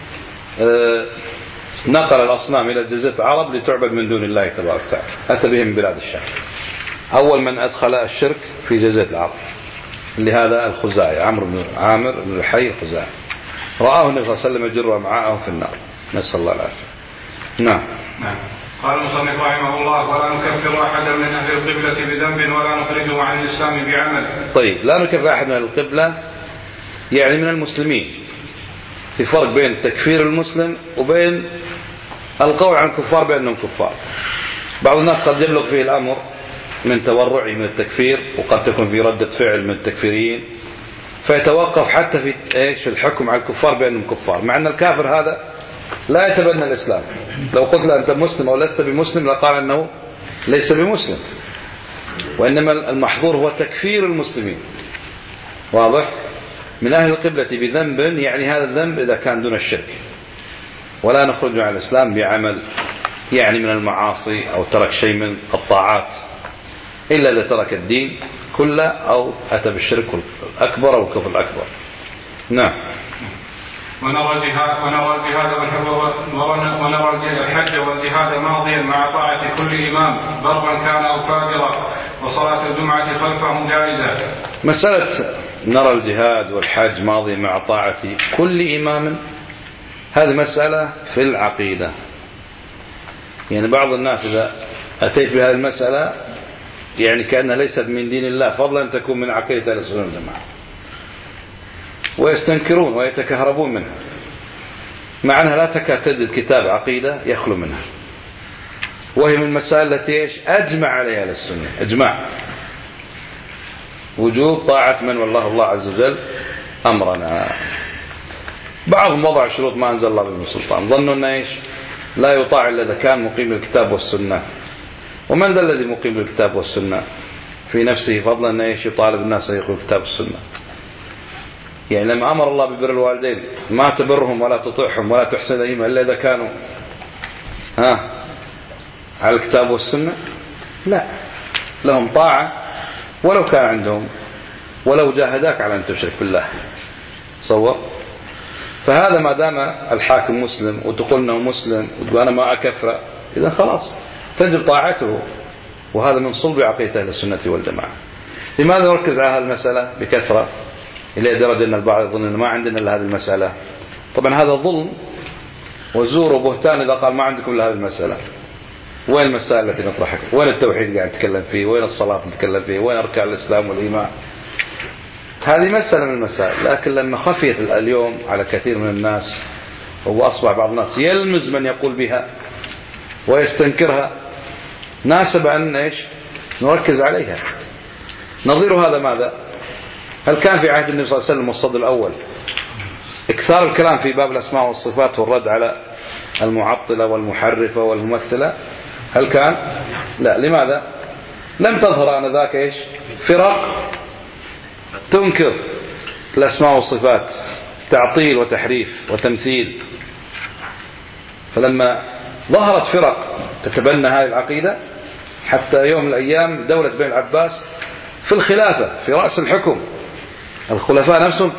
نقل الأصنام إلى جزيرة العرب لتعبد من دون الله تبارك وتعالى، أتى بهم من بلاد الشام. أول من أدخل الشرك في جزيرة العرب لهذا الخزاعي عمرو بن عامر بن الحي الخزاعي، رآه النبي صلى الله عليه وسلم يجر ومعه في النار، نسأل الله العافية. نعم. نعم. قال المصنف رحمه الله ولا نكفر أحدا من أهل القبلة بذنب ولا نخرجه عن الإسلام بعمل. طيب لا نكفر أحد من القبلة يعني من المسلمين، في فرق بين تكفير المسلم وبين القول عن الكفار بأنهم كفار. بعض الناس قد يبلغ فيه الأمر من تورعه من التكفير، وقد تكون في ردة فعل من التكفيريين، فيتوقف حتى في ايش الحكم على الكفار بأنهم كفار، مع أن الكافر هذا لا يتبنى الإسلام. لو قلت له أنت مسلم أو لست بمسلم لقال أنه ليس بمسلم، وإنما المحظور هو تكفير المسلمين. واضح؟ من أهل القبلة بذنب يعني هذا الذنب إذا كان دون الشرك، ولا نخرج عن الإسلام بعمل يعني من المعاصي أو ترك شيء من الطاعات، إلا إذا ترك الدين كله أو أتى بالشرك الأكبر أو الكفر الأكبر. نعم. ونرى الجهاد ونرى الجهاد ونرى الحج والجهاد ماضيا مع طاعة كل إمام برا كان أو فاجرا، وصلاة الجمعة خلفهم جائزة. مسألة نرى الجهاد والحج ماضي مع طاعة كل إمام، هذه مسألة في العقيدة. يعني بعض الناس إذا أتيت بهذه المسألة يعني كأنها ليست من دين الله، فضلا أن تكون من عقيدة أهل السنة والجماعة، ويستنكرون ويتكهربون منها، مع أنها لا تكاد تجد كتاب عقيدة يخلو منها، وهي من المسائل التي اجمع عليها أهل السنة إجماع. وجوب طاعة من والله الله عز وجل أمرنا. بعضهم وضع شروط ما أنزل الله بهم سلطان، ظنوا أن إيش لا يطاع إلا إذا كان مقيم بالكتاب والسنة. ومن ذا الذي مقيم بالكتاب والسنة في نفسه فضلا أن إيش يطالب الناس أن يقيموا الكتاب والسنة؟ يعني لما أمر الله ببر الوالدين ما تبرهم ولا تطيعهم ولا تحسن إليهم إلا إذا كانوا ها على الكتاب والسنة؟ لا، لهم طاعة ولو كان عندهم، ولو جاهداك على أن تشرك بالله. صور. فهذا ما دام الحاكم مسلم وتقول انه مسلم وتقول انا ما اكفر، اذا خلاص تجب طاعته، وهذا من صلب عقيدة اهل السنة والجماعة. لماذا نركز على هذه المسألة بكثرة الى درجة ان البعض يظن ان ما عندنا الا هذه المسألة؟ طبعا هذا ظلم وزور وبهتان اذا قال ما عندكم الا هذه المسألة. وين المسائل التي نطرحها؟ وين التوحيد قاعد نتكلم فيه؟ وين الصلاة نتكلم فيه؟ وين اركان الاسلام والايمان؟ هذه مسألة من المسائل، لكن لما خفيت اليوم على كثير من الناس وأصبح بعض الناس يلمز من يقول بها ويستنكرها، ناسب أن إيش نركز عليها. نظير هذا ماذا؟ هل كان في عهد النبي صلى الله عليه وسلم والصدر الأول إكثار الكلام في باب الأسماء والصفات والرد على المعطلة والمحرفة والممثلة؟ هل كان؟ لا. لماذا؟ لم تظهر آنذاك إيش فرق تنكر الأسماء والصفات، تعطيل وتحريف وتمثيل. فلما ظهرت فرق تتبنى هذه العقيدة، حتى يوم من الأيام دولة بني العباس في الخلافة في رأس الحكم الخلفاء نفسهم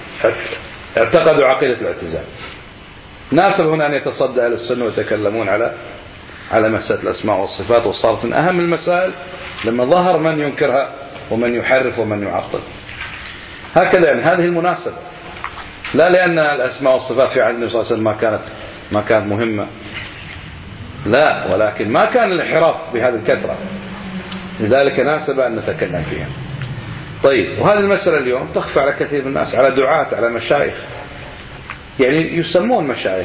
اعتقدوا عقيدة الاعتزال. ناسب هنا أن يتصدى أهل السنة ويتكلمون على على مسألة الأسماء والصفات، وصارت من أهم المسائل لما ظهر من ينكرها ومن يحرف ومن يعطل. هكذا يعني هذه المناسبة، لا لأن الأسماء والصفات في عهد النبي صلى الله عليه وسلم ما كانت ما كانت مهمة، لا، ولكن ما كان الانحراف بهذه الكثرة، لذلك ناسب أن نتكلم فيها. طيب، وهذه المسألة اليوم تخفى على كثير من الناس، على دعاة، على مشايخ، يعني يسمون مشايخ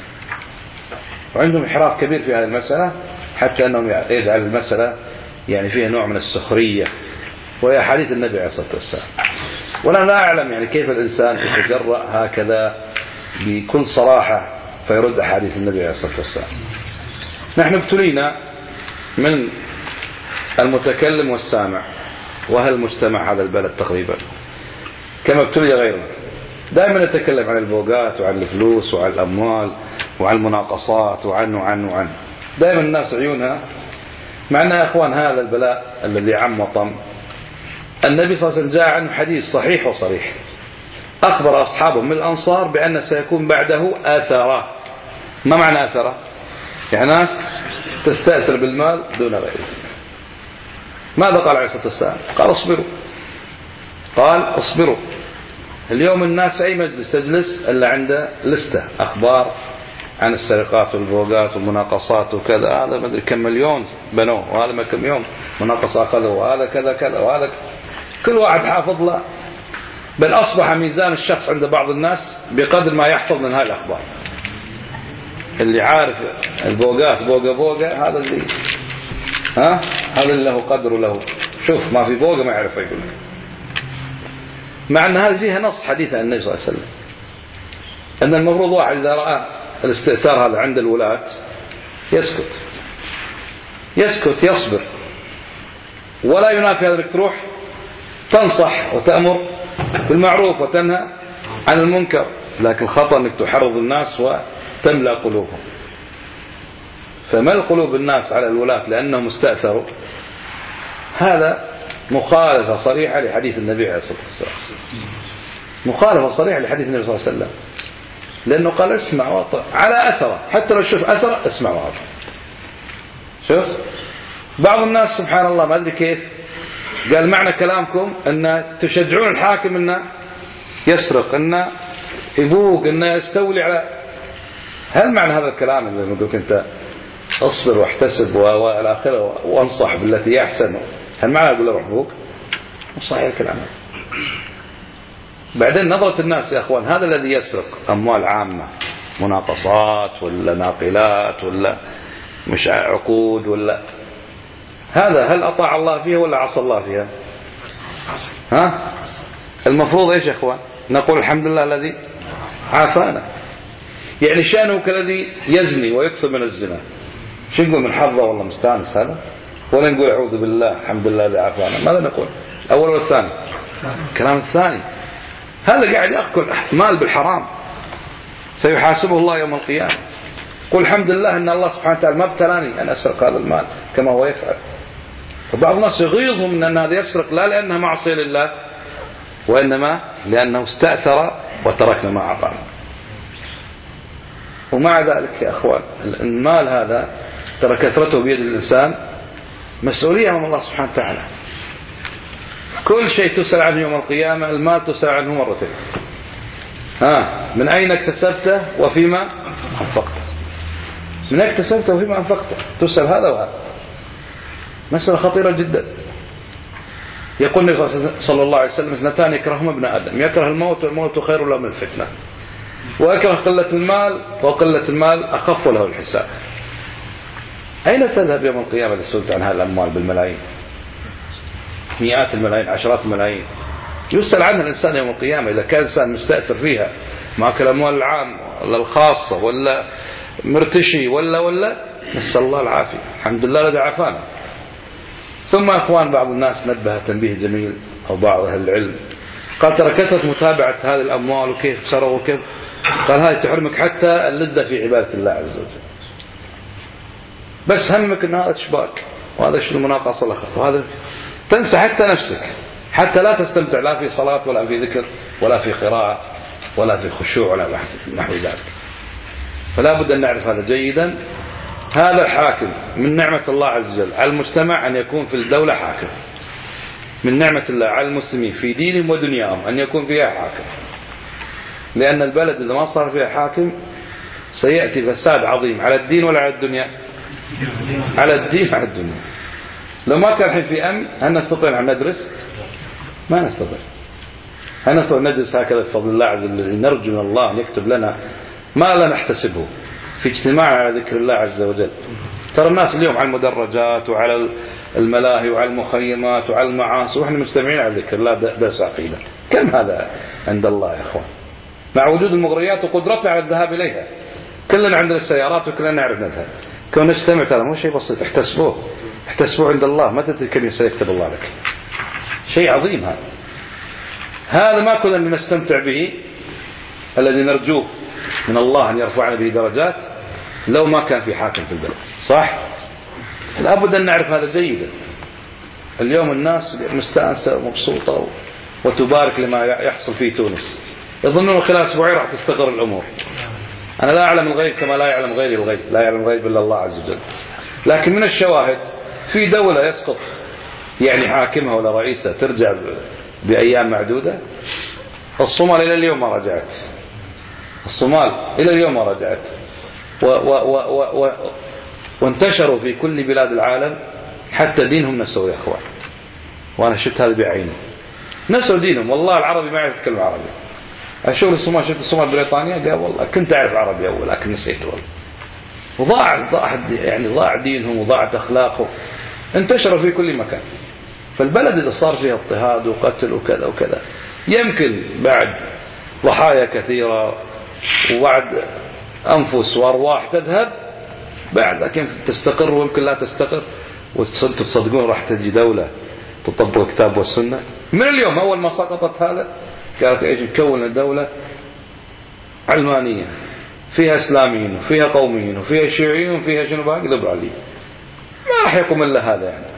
وعندهم انحراف كبير في هذه المسألة، حتى أنهم يجعل المسألة يعني فيها نوع من السخرية وهي حديث النبي عليه الصلاة والسلام. وأنا لا أعلم يعني كيف الإنسان يتجرأ هكذا بكل صراحة فيرد حديث النبي عليه الصلاة والسلام. نحن ابتلينا من المتكلم والسامع وهل مجتمع هذا البلد تقريبا كما ابتلي غيرنا، دائما نتكلم عن البوقات وعن الفلوس وعن الأموال وعن المناقصات وعن وعن وعن دائما الناس عيونها. مع أن يا أخوان هذا البلاء الذي عم وطم، النبي صلى الله عليه وسلم جاء عنه حديث صحيح وصريح أخبر أصحابه من الأنصار بأن سيكون بعده آثارا. ما معنى آثارا؟ يعني ناس تستأثر بالمال دون غيره. ماذا قال عليه الصلاة والسلام؟ قال اصبروا، قال اصبروا. اليوم الناس أي مجلس تجلس إلا عنده لستة أخبار عن السرقات والبوقات والمناقصات وكذا، هذا ما أدري كم مليون بنوه، وهذا ما كم يوم مناقصة أخذه، وهذا كذا كذا، وهذا كل واحد حافظ له. بل أصبح ميزان الشخص عند بعض الناس بقدر ما يحفظ من هذه الأخبار. اللي عارف البوقات بوقة بوقة، هذا اللي ها هذا اللي له قدر وله. شوف ما في بوقة ما يعرف يقول، مع أن هذه فيها نص حديث عن النبي صلى الله عليه وسلم أن المفروض واحد إذا رأى الاستئثار هذا عند الولاة يسكت يسكت يصبر، ولا ينافي هذا انك تروح تنصح وتأمر بالمعروف وتنهى عن المنكر، لكن خطأ انك تحرض الناس وتملأ قلوبهم. فملء قلوب الناس على الولاة لأنهم استأثروا، هذا مخالفة صريحة لحديث النبي عليه الصلاة والسلام، مخالفة صريحة لحديث النبي صلى الله عليه وسلم، لأنه قال اسمع واطع على أثره، حتى لو شوف أثره اسمع واطع. شوف بعض الناس سبحان الله ما أدري كيف قال معنى كلامكم أن تشجعون الحاكم أنه يسرق، أنه يبوق، أنه يستولي على. هل معنى هذا الكلام اللي يقولك أنت اصبر واحتسب وإلى آخره وانصح بالتي أحسن، هل معنى يقول له روح بوق؟ مش صحيح الكلام هذا. بعدين نظرة الناس يا أخوان، هذا الذي يسرق أموال عامة، مناقصات ولا ناقلات ولا مش عقود ولا، هذا هل أطاع الله فيها ولا عصى الله فيها؟ ها المفروض إيش يا أخوان نقول الحمد لله الذي عافانا. يعني شأنه كالذي يزني ويقصد من الزنا، شو نقول من حظه والله مستانس هذا، ولا نقول أعوذ بالله الحمد لله الذي عافانا؟ ماذا نقول أول والثاني؟ الكلام الثاني هذا قاعد يأكل مال بالحرام سيحاسبه الله يوم القيامة. قل الحمد لله أن الله سبحانه وتعالى ما ابتلاني أن أسرق هذا المال كما هو يفعل. فبعض الناس يغيظهم أن هذا يسرق لا لأنها معصية لله وإنما لأنه استأثر وتركنا ما أعطانا. ومع ذلك يا أخوان المال هذا ترى كثرته بيد الإنسان مسؤولية من الله سبحانه وتعالى. كل شيء تسأل عنه يوم القيامة، المال تسأل عنه مرتين. ها من أين اكتسبته وفيما أنفقته، من أين اكتسبته وفيما أنفقته تسأل هذا وهذا. مسألة خطيرة جدا. يقول النبي صلى الله عليه وسلم اثنتان يكرههما ابن آدم، يكره الموت والموت خير له من الفتنة، ويكره قلة المال وقلة المال أخف له الحساب. أين تذهب يوم القيامة إذا سئلت عن هذه الأموال بالملايين، مئات الملايين عشرات الملايين؟ يسأل عنها الإنسان يوم القيامة إذا كان الإنسان مستأثر فيها مع الأموال العام ولا الخاصة ولا مرتشي ولا ولا نسأل الله العافية. الحمد لله الذي عافانا. ثم أخوان بعض الناس نبه تنبيه جميل أو بعض أهل العلم قال ترى كثرة متابعة هذه الأموال وكيف سروا وكيف، قال هذه تحرمك حتى اللذة في عبادة الله عز وجل. بس همك أن هذا شباك وهذا شنو مناقصة لك وهذا تنسى حتى نفسك، حتى لا تستمتع لا في صلاة ولا في ذكر ولا في قراءة ولا في خشوع ولا نحو ذلك. فلا بد أن نعرف هذا جيدا. هذا الحاكم من نعمة الله عز وجل على المجتمع أن يكون في الدولة حاكم، من نعمة الله على المسلمين في دينهم ودنياهم أن يكون فيها حاكم، لأن البلد إذا ما صار فيها حاكم سيأتي فساد عظيم على الدين ولا على الدنيا؟ على الدين على الدنيا. لو ما كان الحين في أمن هل نستطيع أن ندرس؟ ما نستطيع. هل نستطيع ندرس هكذا بفضل الله عز وجل؟ نرجو من الله أن يكتب لنا ما لا نحتسبه في اجتماع على ذكر الله عز وجل. ترى الناس اليوم على المدرجات وعلى الملاهي وعلى المخيمات وعلى المعاصي وإحنا مجتمعين على ذكر الله درس عقيدة. كم هذا عند الله يا أخوان، مع وجود المغريات وقدرتنا على الذهاب إليها. كلنا عندنا السيارات وكلنا نعرف نذهب. كون نجتمع ترى مو شيء بسيط، احتسبوه احتسبوه عند الله، ما تدري كم سيكتب الله لك. شيء عظيم هذا. هذا ما كنا نستمتع به الذي نرجوه من الله أن يرفعنا به درجات لو ما كان في حاكم في البلد. صح؟ لابد أن نعرف هذا جيدا. اليوم الناس مستأنسة ومبسوطة وتبارك لما يحصل في تونس، يظنون خلال أسبوعين راح تستقر الأمور. أنا لا أعلم الغيب كما لا يعلم غيري الغيب، لا يعلم الغيب إلا الله عز وجل. لكن من الشواهد في دولة يسقط يعني حاكمها ولا رئيسها ترجع بأيام معدودة. الصومال إلى اليوم ما رجعت، الصومال إلى اليوم ما رجعت، و و و و و وانتشروا في كل بلاد العالم حتى دينهم نسوا يا أخوان. وأنا شفت هذا بعيني، نسوا دينهم. والله العربي ما يعرف يتكلم عربي. أشوف الصومال، شفت الصومال بريطانيا قال والله كنت أعرف عربي أول لكن نسيت والله. وضاع ضاع يعني ضاع دينهم وضاعت أخلاقهم، انتشروا في كل مكان. فالبلد إذا صار فيها اضطهاد وقتل وكذا وكذا يمكن بعد ضحايا كثيرة وبعد أنفس وأرواح تذهب، بعد لكن تستقر ويمكن لا تستقر. وتصدقون راح تجي دولة تطبق الكتاب والسنة. من اليوم أول ما سقطت هذا قالت إيش نكون دولة علمانية فيها إسلاميين وفيها قوميين وفيها شيوعيين وفيها شنو باقي ليبراليين. ما راح يقوم إلا هذا يعني.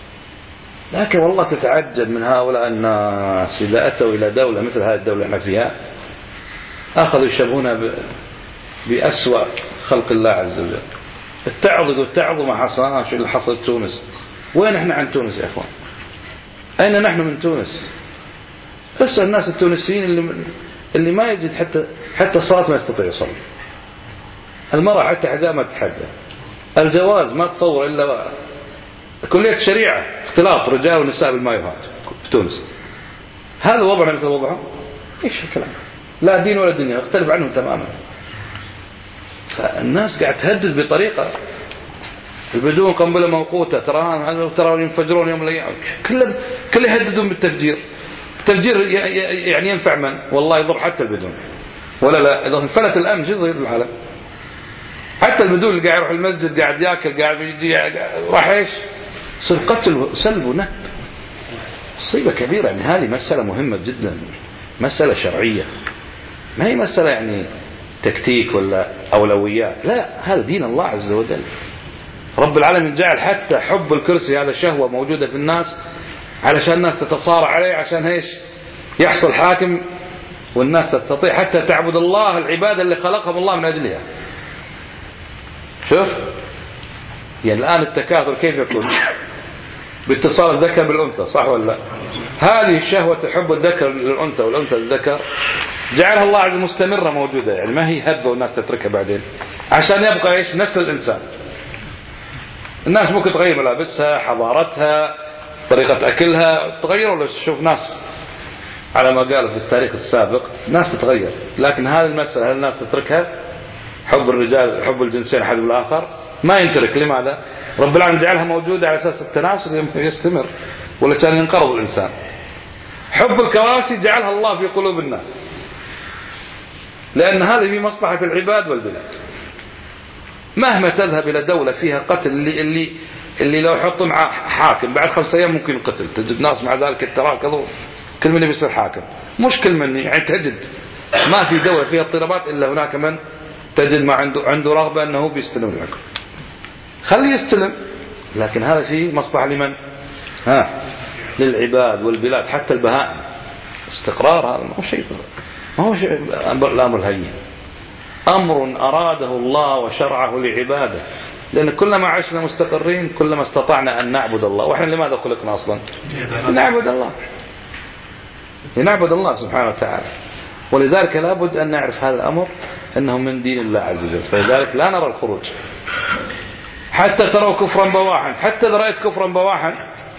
لكن والله تتعجب من هؤلاء الناس إذا أتوا إلى دولة مثل هذه الدولة احنا فيها أخذوا يشبهون بأسوأ خلق الله عز وجل. التعظ والتعظ ما حصلناش اللي حصل تونس. وين احنا عن تونس يا اخوان؟ أين نحن من تونس؟ اسأل الناس التونسيين اللي اللي ما يجد حتى حتى الصلاة ما يستطيع يصلي. المرأة حتى حجاب ما تتحجب. الجواز ما تصور إلا كلية شريعة اختلاط رجال ونساء بالمايوهات في تونس. هذا وضعنا مثل وضعهم؟ ايش الكلام؟ لا دين ولا دنيا، اختلف عنهم تماما. فالناس قاعد تهدد بطريقة البدون قنبلة موقوتة، تراهم ترى ينفجرون يوم الأيام، كله كله يهددون بالتفجير. التفجير يعني ينفع من؟ والله يضر حتى البدون، ولا لا؟ إذا انفلت الأمن شو يصير بالعالم؟ حتى البدون اللي قاعد يروح المسجد قاعد ياكل قاعد يجي راح ايش؟ يصير قتل سلب ونهب، مصيبة كبيرة. يعني هذه مسألة مهمة جدا، مسألة شرعية، ما هي مسألة يعني تكتيك ولا أولويات، لا، هذا دين الله عز وجل. رب العالمين جعل حتى حب الكرسي هذا شهوة موجودة في الناس علشان الناس تتصارع عليه، عشان ايش؟ يحصل حاكم والناس تستطيع حتى تعبد الله العبادة اللي خلقهم الله من أجلها. شوف يعني الآن التكاثر كيف يكون؟ باتصال الذكر بالأنثى، صح ولا لا؟ هذه الشهوة حب الذكر للأنثى والأنثى للذكر جعلها الله عز وجل مستمرة موجودة، يعني ما هي هبة والناس تتركها بعدين، عشان يبقى ايش؟ نسل الإنسان. الناس ممكن تغير ملابسها، حضارتها، طريقة أكلها تغير، ولا شوف ناس على ما قالوا في التاريخ السابق ناس تتغير، لكن هذه المسألة هل الناس تتركها؟ حب الرجال حب الجنسين أحد بالآخر ما ينترك. لماذا؟ رب العالمين جعلها موجودة على أساس التناسل يستمر، ولا كان ينقرض الإنسان. حب الكراسي جعلها الله في قلوب الناس، لأن هذه في مصلحة العباد والبلاد. مهما تذهب إلى دولة فيها قتل، اللي اللي اللي لو يحطوا مع حاكم بعد خمس أيام ممكن يقتل، تجد ناس مع ذلك التراكض كل من بيصير حاكم، مش كل من يعني تجد ما في دولة فيها اضطرابات إلا هناك من تجد ما عنده عنده رغبة أنه بيستلم الحكم، خليه يستلم، لكن هذا فيه مصلحة لمن؟ ها للعباد والبلاد، حتى البهائم. استقرار هذا ما هو شيء، ما هو شيء الأمر الهين، أمر أراده الله وشرعه لعباده، لأن كلما عشنا مستقرين كلما استطعنا أن نعبد الله. وإحنا لماذا خلقنا أصلا؟ نعبد الله، نعبد الله سبحانه وتعالى. ولذلك لابد أن نعرف هذا الأمر أنه من دين الله عز وجل، فلذلك لا نرى الخروج حتى تروا كفرا بواحا. حتى إذا رأيت كفرا بواحا،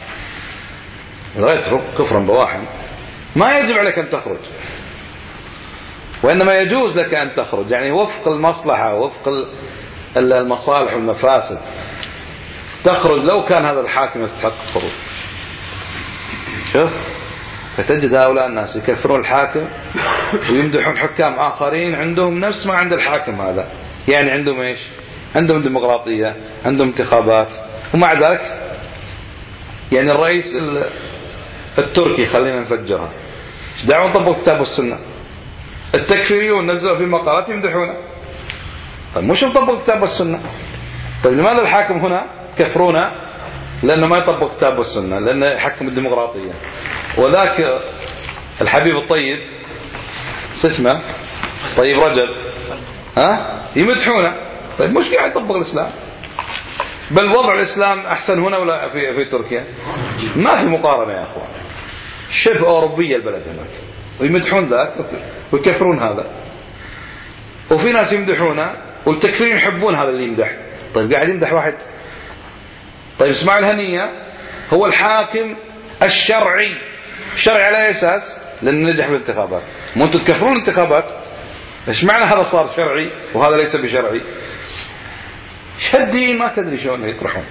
رأيت كفرا بواحا ما يجب عليك أن تخرج، وإنما يجوز لك أن تخرج، يعني وفق المصلحة وفق المصالح والمفاسد تخرج لو كان هذا الحاكم يستحق الخروج. شوف، فتجد هؤلاء الناس يكفرون الحاكم ويمدحون حكام آخرين عندهم نفس ما عند الحاكم هذا، يعني عندهم إيش؟ عندهم ديمقراطية، عندهم انتخابات، ومع ذلك يعني الرئيس التركي خلينا نفجرها، دعوا نطبق كتاب السنة. التكفيريون نزلوا في مقالات يمدحونه، طيب مش نطبق كتاب السنة. طيب لماذا الحاكم هنا كفرونا؟ لأنه ما يطبق كتاب السنة، لأنه يحكم الديمقراطية. وذاك الحبيب الطيب اسمه طيب رجب، ها يمدحونه، طيب مش قاعد يطبق الإسلام، بل وضع الإسلام أحسن هنا ولا في في تركيا؟ ما في مقارنة يا أخوان، شبه أوروبية البلد هناك، ويمدحون ذاك ويكفرون هذا. وفي ناس يمدحونه والتكفيرين يحبون هذا اللي يمدح. طيب قاعد يمدح واحد. طيب اسماعيل هنية هو الحاكم الشرعي، شرعي على أي أساس؟ لأنه نجح بالانتخابات. مو أنتم تكفرون الانتخابات؟ إيش معنى هذا صار شرعي وهذا ليس بشرعي؟ شدين ما تدري شلون يطرحون.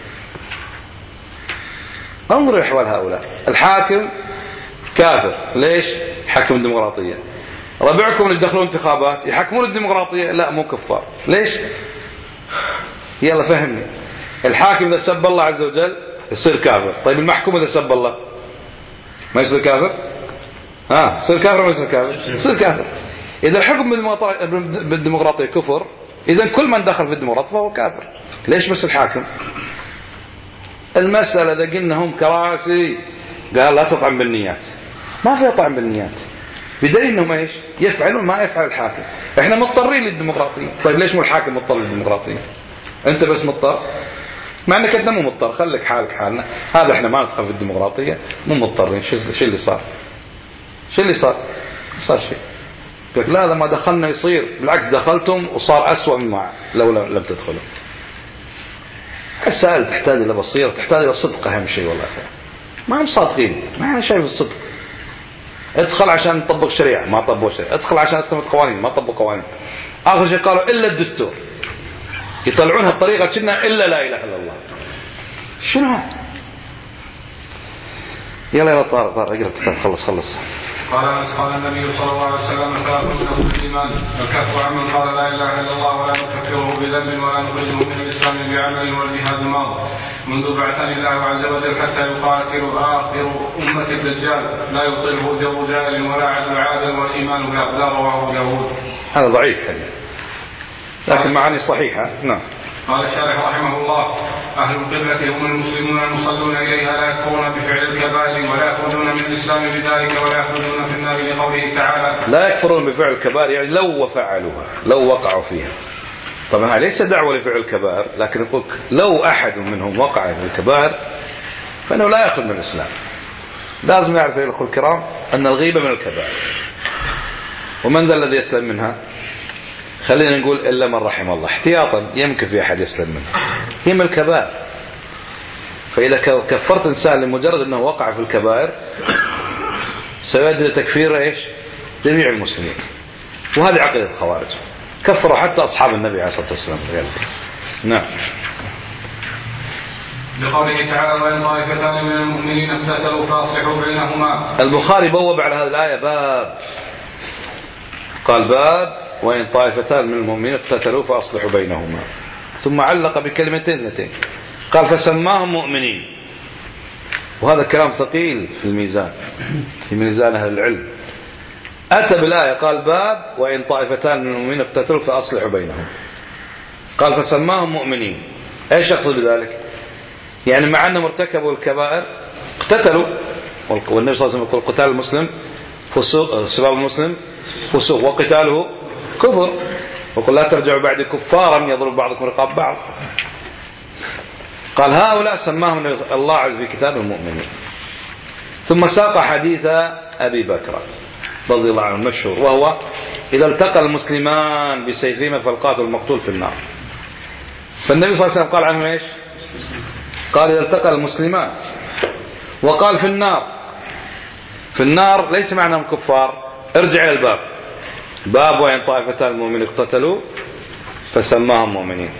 انظروا أحوال هؤلاء. الحاكم كافر، ليش؟ يحكم الديمقراطية. ربعكم اللي يدخلون انتخابات يحكمون الديمقراطية، لا مو كفار، ليش؟ يلا فهمني. الحاكم إذا سب الله عز وجل يصير كافر، طيب المحكوم إذا سب الله ما يصير كافر؟ ها يصير كافر ما يصير كافر؟ يصير كافر. إذا الحكم بالديمقراطية كفر، إذا كل من دخل في الديمقراطية فهو كافر. ليش بس الحاكم؟ المسألة إذا قلنا هم كراسي قال لا تطعم بالنيات، ما في طعم بالنيات، بدليل انهم ايش؟ يفعلون ما يفعل الحاكم. احنا مضطرين للديمقراطيه، طيب ليش مو الحاكم مضطر للديمقراطيه؟ انت بس مضطر، مع انك انت مو مضطر، خليك حالك حالنا، هذا احنا ما ندخل في الديمقراطيه، مو مضطرين. شو شو اللي صار؟ شو اللي صار؟ صار شيء. قلت لا هذا ما دخلنا يصير، بالعكس دخلتم وصار أسوأ مما لو لم تدخلوا. السائل تحتاج الى بصيره، تحتاج الى صدق، اهم شيء والله ما هم صادقين، ما شايف الصدق. ادخل عشان نطبق شريعة ما طبقوا شريعة، ادخل عشان استمد قوانين ما طبقوا قوانين. آخر شيء قالوا إلا الدستور. يطلعونها بطريقة كنا إلا لا إله إلا الله. شنو هذا؟ يلا يلا طارق طارق اقرأ الكتاب خلص خلص. قال أنس قال النبي صلى الله عليه وسلم ثلاث من أصل الإيمان الكف عمن قال لا إله إلا الله ولا نكفره بذنب ولا نخرجه من الإسلام بعمل والجهاد ماض منذ بعثني الله عز وجل حتى يقاتل آخر أمة الدجال لا يطله جو جائل ولا عدل عادل والإيمان بأقدار رواه داود. هذا ضعيف حديث لكن معاني صحيحة. نعم. قال الشارح رحمه الله أهل القبلة هم المسلمون المصلون إليها لا يكفرون بفعل الكبائر ولا يخرجون من الإسلام بذلك ولا يخرجون في النار لقوله تعالى لا يكفرون بفعل الكبائر يعني لو فعلوها لو وقعوا فيها. طبعا هذا ليس دعوة لفعل الكبائر لكن يقول لو أحد منهم وقع في الكبائر فإنه لا يخرج من الإسلام. لازم يعرف أيها الأخوة الكرام أن الغيبة من الكبائر. ومن ذا الذي يسلم منها؟ خلينا نقول إلا من رحم الله احتياطا يمكن في أحد يسلم منها. هي من الكبائر. فإذا كفرت إنسان لمجرد أنه وقع في الكبائر سيؤدي لتكفير إيش؟ جميع المسلمين. وهذه عقيدة الخوارج كفروا حتى أصحاب النبي عليه الصلاة والسلام. نعم. لقوله تعالى وإن طائفتان من المؤمنين اقتتلوا فأصلحوا بينهما. البخاري بوب على هذه الآية باب قال باب وإن طائفتان من المؤمنين اقتتلوا فأصلحوا بينهما ثم علق بكلمتين اثنتين قال فسماهم مؤمنين. وهذا كلام ثقيل في الميزان في ميزان أهل العلم. أتى بالآية قال باب وإن طائفتان من المؤمنين اقتتلوا فأصلحوا بينهم قال فسماهم مؤمنين. ايش يقصد بذلك؟ يعني مع أنهم ارتكبوا الكبائر اقتتلوا والنبي صلى الله عليه وسلم يقول قتال المسلم فسوق سباب المسلم فسوق وقتاله كفر وقل لا ترجعوا بعد كفارا يضرب بعضكم رقاب بعض. قال هؤلاء سماهم الله عز في كتاب المؤمنين. ثم ساق حديث أبي بكر رضي الله عنه المشهور وهو إذا التقى المسلمان بسيفهما فالقاتل المقتول في النار. فالنبي صلى الله عليه وسلم قال عنهم ايش؟ قال إذا التقى المسلمان وقال في النار. في النار ليس معناهم كفار. ارجع إلى الباب باب وإن طائفتان المؤمنين اقتتلوا فسماهم مؤمنين.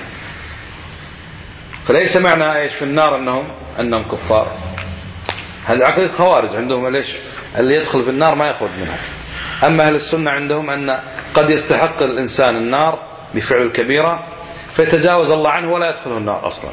فليس معنى ايش في النار انهم انهم كفار. هذه عقيدة خوارج عندهم ليش اللي يدخل في النار ما يخرج منها. اما اهل السنة عندهم ان قد يستحق الانسان النار بفعل الكبيرة فيتجاوز الله عنه ولا يدخله النار اصلا.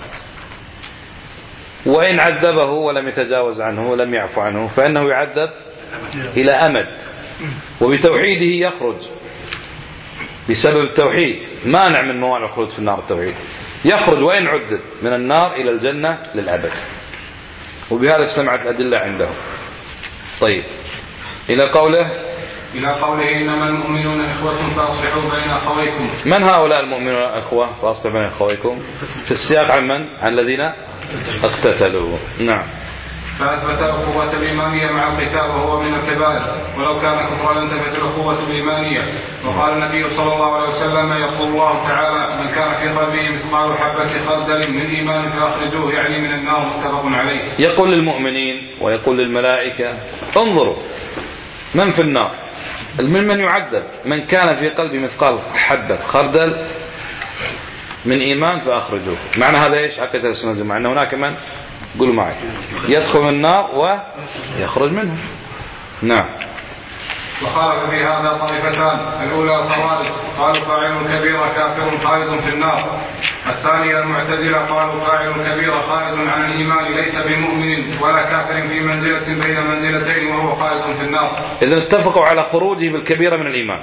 وإن عذبه ولم يتجاوز عنه ولم يعفو عنه فإنه يعذب إلى أمد. وبتوحيده يخرج بسبب التوحيد مانع من موانع الخلود في النار التوحيد يخرج وإن عدد من النار إلى الجنة للأبد. وبهذا اجتمعت الأدلة عنده. طيب إلى قوله إلى قوله إنما المؤمنون إخوة فأصلحوا بين أخويكم. من هؤلاء المؤمنون إخوة فأصلحوا بين أخويكم في السياق عن من؟ عن الذين اقتتلوا. نعم. فأثبت الأخوة الإيمانية مع القتال وهو من الكبائر ولو كان كفرا لانتفت الأخوة الإيمانية. وقال النبي صلى الله عليه وسلم يقول الله تعالى من كان في قلبه مثقال حبة خردل من إيمان فأخرجوه يعني من النار متفق عليه. يقول للمؤمنين ويقول للملائكة انظروا من في النار من من يعذب من كان في قلبه مثقال حبة خردل من إيمان فأخرجوه. معنى هذا إيش؟ عقيدة السنة والجماعة أن هناك من قولوا معي يدخل النار ويخرج منها. نعم. وخالف في هذا طائفتان. الأولى الخوارج قالوا فاعل الكبيرة كافر خالد في النار. الثانية المعتزلة قالوا فاعل الكبيرة خالد عن الإيمان ليس بمؤمن ولا كافر في منزلة بين منزلتين وهو خالد في النار. إذن اتفقوا على خروجه بالكبيرة من الإيمان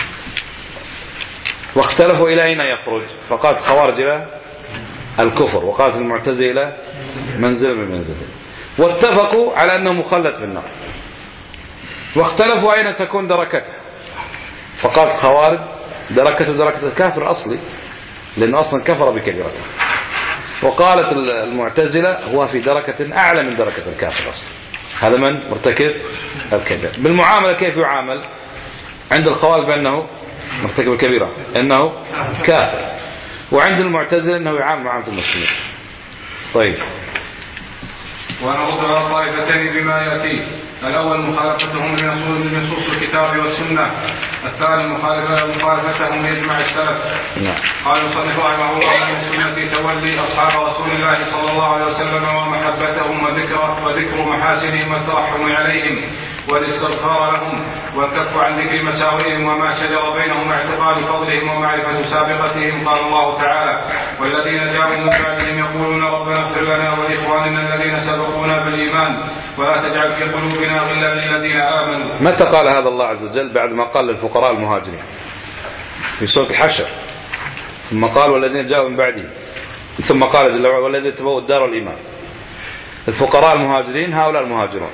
واختلفوا إلى أين يخرج. فقالت خوارج إلى الكفر وقالت المعتزلة إلى منزل من منزلتين. واتفقوا على أنه مخلد في النار واختلفوا أين تكون دركته. فقالت خوارج دركته دركة الكافر أصلي لأنه أصلا كفر بكبيرته. وقالت المعتزلة هو في دركة أعلى من دركة الكافر أصلا. هذا من مرتكب الكبيرة. بالمعاملة كيف يعامل عند الخوارج بأنه مرتكب الكبيرة أنه كافر وعند المعتزلة أنه يعامل معاملة المسلمين. طيب ونرد على الطائفتين بما يأتي. الأول مخالفتهم لنصوص الكتاب والسنة، الثاني مخالفتهم لإجماع السلف. قال المصنف رحمه الله: من السنة تولي أصحاب رسول الله صلى الله عليه وسلم ومحبتهم وذكر, وذكر محاسنهم والترحم عليهم والاستغفار لهم والكف عن ذكر مساوئهم وما شجر بينهم واعتقاد فضلهم ومعرفة سابقتهم. قال الله تعالى: والذين جاءوا من بعدهم يقولون ربنا اغفر لنا ولإخواننا الذين سبقونا بالإيمان ولا تجعل في قلوبنا غلا للذين آمنوا. متى قال هذا الله عز وجل؟ بعد ما قال للفقراء المهاجرين في سورة الحشر، ثم قال والذين جاءوا من بعدهم، ثم قال جل وعلا والذين تبوأوا الدار والإيمان. الفقراء المهاجرين هؤلاء المهاجرون،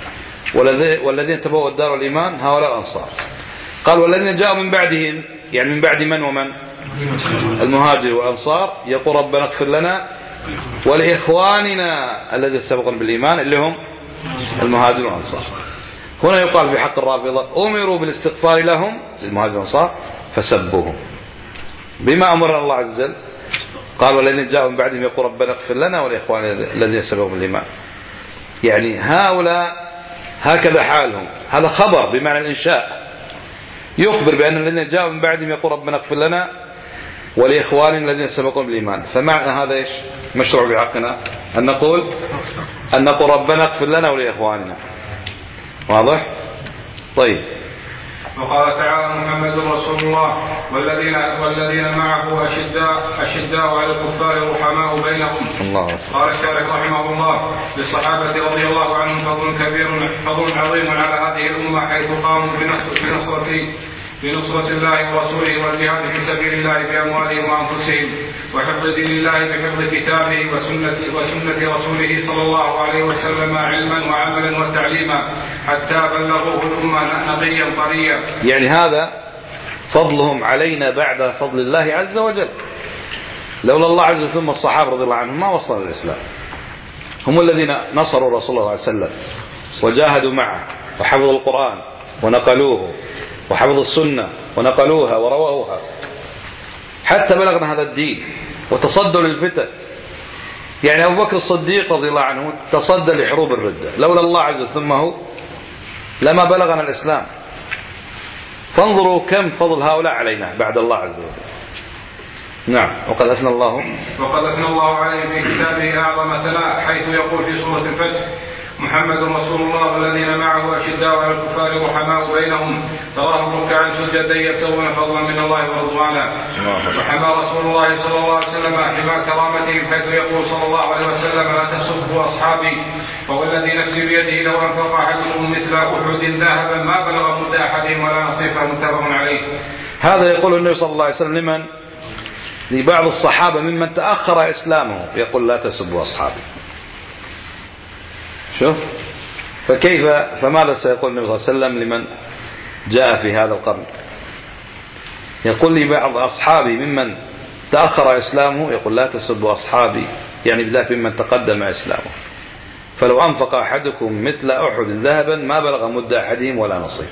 والذين تبوأوا الدار والإيمان هؤلاء الأنصار. قال والذين جاءوا من بعدهم، يعني من بعد من ومن؟ المهاجر والأنصار. يقول ربنا اغفر لنا ولإخواننا الذين سبقوا بالإيمان اللي هم المهاجر والأنصار. هنا يقال في حق الرافضة أمروا بالاستغفار لهم المهاجر والأنصار فسبوهم. بما أمر الله عز وجل قال والذين جاءوا من بعدهم يقول ربنا اغفر لنا ولإخواننا الذين سبقوا بالإيمان. يعني هؤلاء هكذا حالهم. هذا خبر بمعنى الإنشاء، يخبر بأن الذين جاءوا من بعدهم يقول ربنا اغفر لنا ولإخواننا الذين سبقوا بالإيمان. فمعنى هذا إيش؟ مشروع بحقنا أن نقول أن نقول ربنا اغفر لنا ولإخواننا. واضح؟ طيب. وقال تعالى: محمد رسول الله والذين والذين معه أشداء أشداء على الكفار رحماء بينهم. الله. قال الشارح رحمه الله: للصحابة رضي الله عنهم فضل كبير فضل عظيم على هذه الأمة حيث قاموا بنصر بنصرة بنصرة الله ورسوله والجهاد في سبيل الله بأموالهم وأنفسهم وحفظ دين الله بحفظ كتابه وسنة, وسنة رسوله صلى الله عليه وسلم علما وعملا وتعليما حتى بلغوه الأمة نقيا طريا. يعني هذا فضلهم علينا بعد فضل الله عز وجل. لولا الله عز وجل ثم الصحابة رضي الله عنهم ما وصلوا الإسلام. هم الذين نصروا رسول الله صلى الله عليه وسلم وجاهدوا معه وحفظوا القرآن ونقلوه وحفظوا السنة ونقلوها ورووها حتى بلغنا هذا الدين وتصدوا للفتن. يعني أبو بكر الصديق رضي الله عنه تصدى لحروب الردة، لولا الله عز وجل ثم هو لما بلغنا الإسلام. فانظروا كم فضل هؤلاء علينا بعد الله عز وجل. نعم. وقد أثنى الله وقد أثنى الله عليه في كتابه أعظم ثناء حيث يقول في سورة الفتح: محمد رسول الله والذين معه أشداء على الكفار رحماء بينهم تراهم ركعا سجدا يبتغون فضلا من الله ورضوانا. وحمى رسول الله صلى الله عليه وسلم حمى كرامتهم حيث يقول صلى الله عليه وسلم: لا تسبوا أصحابي فوالذي نفسي بيده لو أنفق أحدكم مثل أحد ذهبا ما بلغ مد أحدهم ولا نصيفه. متفق عليه. هذا يقول النبي صلى الله عليه وسلم لمن؟ لبعض الصحابة ممن تأخر إسلامه، يقول لا تسبوا أصحابي. شوف فكيف فماذا سيقول النبي صلى الله عليه وسلم لمن جاء في هذا القرن؟ يقول لي بعض أصحابي ممن تأخر إسلامه يقول لا تسبوا أصحابي، يعني بالذات ممن تقدم إسلامه. فلو أنفق أحدكم مثل أحد ذهبا ما بلغ مد أحدهم ولا نصيف.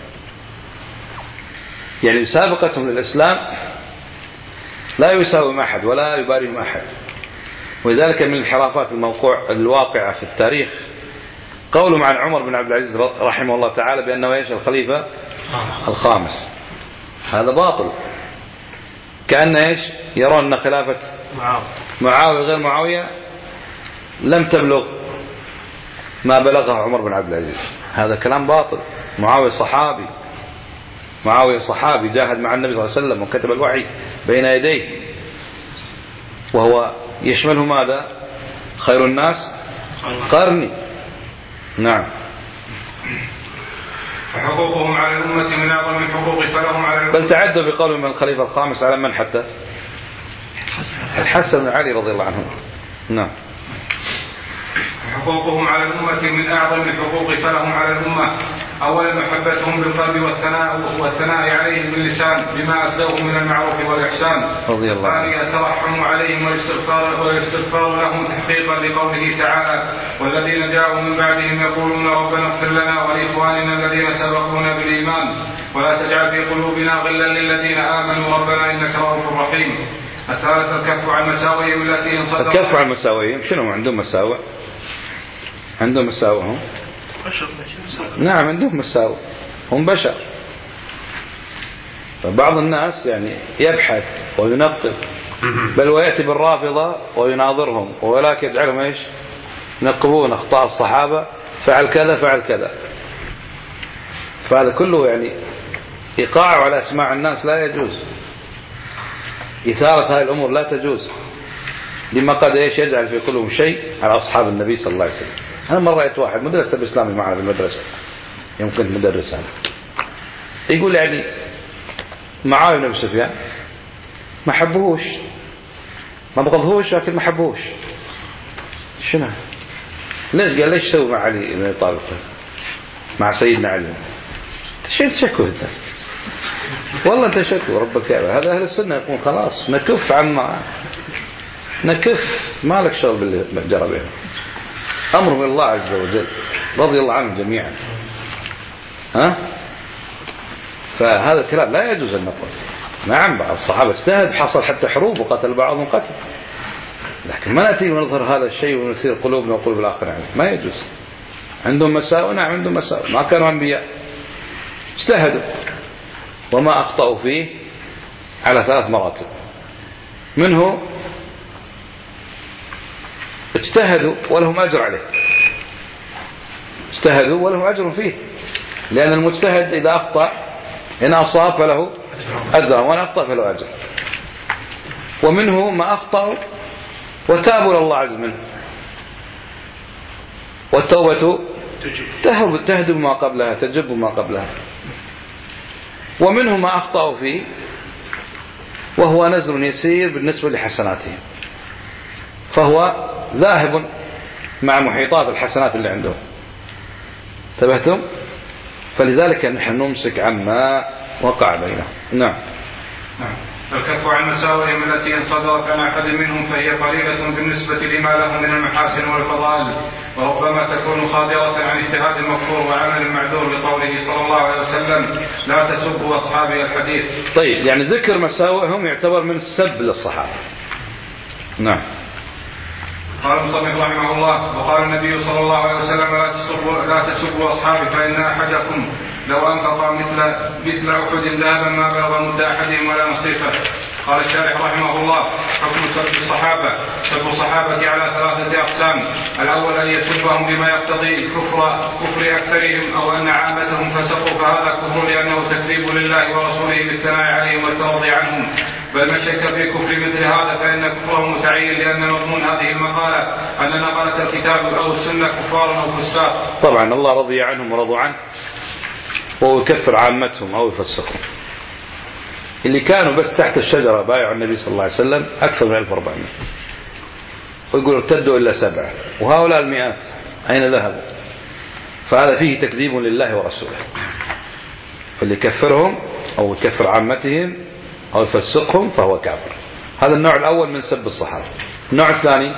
يعني مسابقتهم للإسلام لا يساوي أحد ولا يباري أحد. ولذلك من الانحرافات الموقوع الواقعة في التاريخ قولهم عن عمر بن عبد العزيز رحمه الله تعالى بأنه ايش؟ الخليفة الخامس. هذا باطل. كأن ايش؟ يرون أن خلافة معاوية غير معاوية لم تبلغ ما بلغها عمر بن عبد العزيز. هذا كلام باطل. معاوية صحابي، معاوية صحابي جاهد مع النبي صلى الله عليه وسلم وكتب الوحي بين يديه، وهو يشمله ماذا؟ خير الناس قرني. نعم. وحقوقهم على الأمة من أعظم الحقوق فلهم على بل تعدى بقول من الخليفة الخامس على من حتى الحسن بن علي رضي الله عنه. نعم. حقوقهم على الأمة من أعظم الحقوق فلهم على الأمة: أولا محبتهم بالقلب والثناء والثناء عليهم باللسان بما أسلوه من المعروف والإحسان. رضي الله عنه. ثانيا الترحم عليهم والاستغفار والاستغفار لهم تحقيقا لقوله تعالى: والذين جاءوا من بعدهم يقولون ربنا اغفر لنا ولإخواننا الذين سبقونا بالإيمان ولا تجعل في قلوبنا غلا للذين آمنوا ربنا إنك رؤوف رحيم. الثالث الكف عن مساوئهم التي انصدروا. الكف عن مساوئهم. شنو عندهم مساوئ؟ عندهم مساوئهم نعم عندهم مساوئ، هم بشر. فبعض الناس يعني يبحث وينقب، بل ويأتي بالرافضة ويناظرهم، ولكن يجعلهم ايش؟ ينقبون أخطاء الصحابة، فعل كذا فعل كذا. فهذا كله يعني إيقاع على أسماع الناس لا يجوز. إثارة هذه الأمور لا تجوز، لما قد ايش يجعل في قلوبهم شيء على أصحاب النبي صلى الله عليه وسلم. أنا مرة رأيت واحد مدرسة الإسلامي معنا في المدرسة، يمكن مدرس أنا، يقول يعني معاوية بن أبي سفيان ما حبوهوش، ما بغضهوش، لكن ما حبوهوش. شنو؟ ليش؟ قال ليش سووا مع علي بن أبي طالب مع سيدنا علي؟ شيء تشكوا انت، والله انت شكوا رب الكعبة. هذا أهل السنة يقول خلاص نكف عما نكف، ما لك شغل باللي جرى بهم، أمر من الله عز وجل رضي الله عنهم جميعا. ها؟ فهذا الكلام لا يجوز أن نقول. نعم بعض الصحابة اجتهد، حصل حتى حروب وقتل بعضهم قتل، لكن ما نأتي ونظهر هذا الشيء ونثير قلوبنا وقلوب الآخرين عنه، ما يجوز. عندهم مساوئ، نعم عندهم مساوئ، ما كانوا أنبياء، اجتهدوا وما أخطأوا فيه على ثلاث مراتب. منه اجتهدوا ولهم أجر عليه، اجتهدوا ولهم أجر فيه، لأن المجتهد إذا أخطأ إن أصاب فله أجر وإن أخطأ فله أجر. ومنه ما أخطأوا وتابوا إلى الله عز منه، والتوبة تهدم ما قبلها، تجب ما قبلها. ومنه ما أخطأوا فيه وهو نزر يسير بالنسبة لحسناتهم، فهو ذاهب مع محيطات الحسنات اللي عندهم. انتبهتم؟ فلذلك نحن نمسك عما وقع بينهم. نعم. نعم. الكف عن مساوئهم التي إن صدرت عن أحد منهم فهي قليلة بالنسبة لما له من المحاسن والفضائل، وربما تكون صادرة عن اجتهاد مغفور وعمل معذور، لقوله صلى الله عليه وسلم لا تسبوا أصحابي الحديث. طيب يعني ذكر مساوئهم يعتبر من السب للصحابة. نعم. قال المصنف رحمه الله: وقال النبي صلى الله عليه وسلم لا تسبوا, لا تسبوا أصحابي فإن أحدكم لو أنفق مثل, مثل أحد ذهبا ما بلغ مد أحدهم ولا نصيفه. قال الشارح رحمه الله: حكم سب الصحابة. سب الصحابة على ثلاثة أقسام: الأول أن يسبهم بما يقتضي كفر, كفر أكثرهم، أو أن عامتهم فسقوا، فهذا كفر لأنه تكذيب لله ورسوله بالثناء عليهم والترضي عنهم. بل من شك في كفر مثل هذا فإن كفره متعين، لأن مضمون هذه المقالة أن نقلة الكتاب أو السنة كفار أو فساق. طبعا الله رضي عنهم ورضوا عنه، وهو يكفر عامتهم أو يفسقهم. اللي كانوا بس تحت الشجرة بايعوا النبي صلى الله عليه وسلم أكثر من ألف وأربعمائة، ويقول ارتدوا إلا سبعة، وهؤلاء المئات أين ذهبوا؟ فهذا فيه تكذيب لله ورسوله. فاللي يكفرهم أو يكفر عامتهم أو يفسقهم فهو كافر. هذا النوع الأول من سب الصحابة. النوع الثاني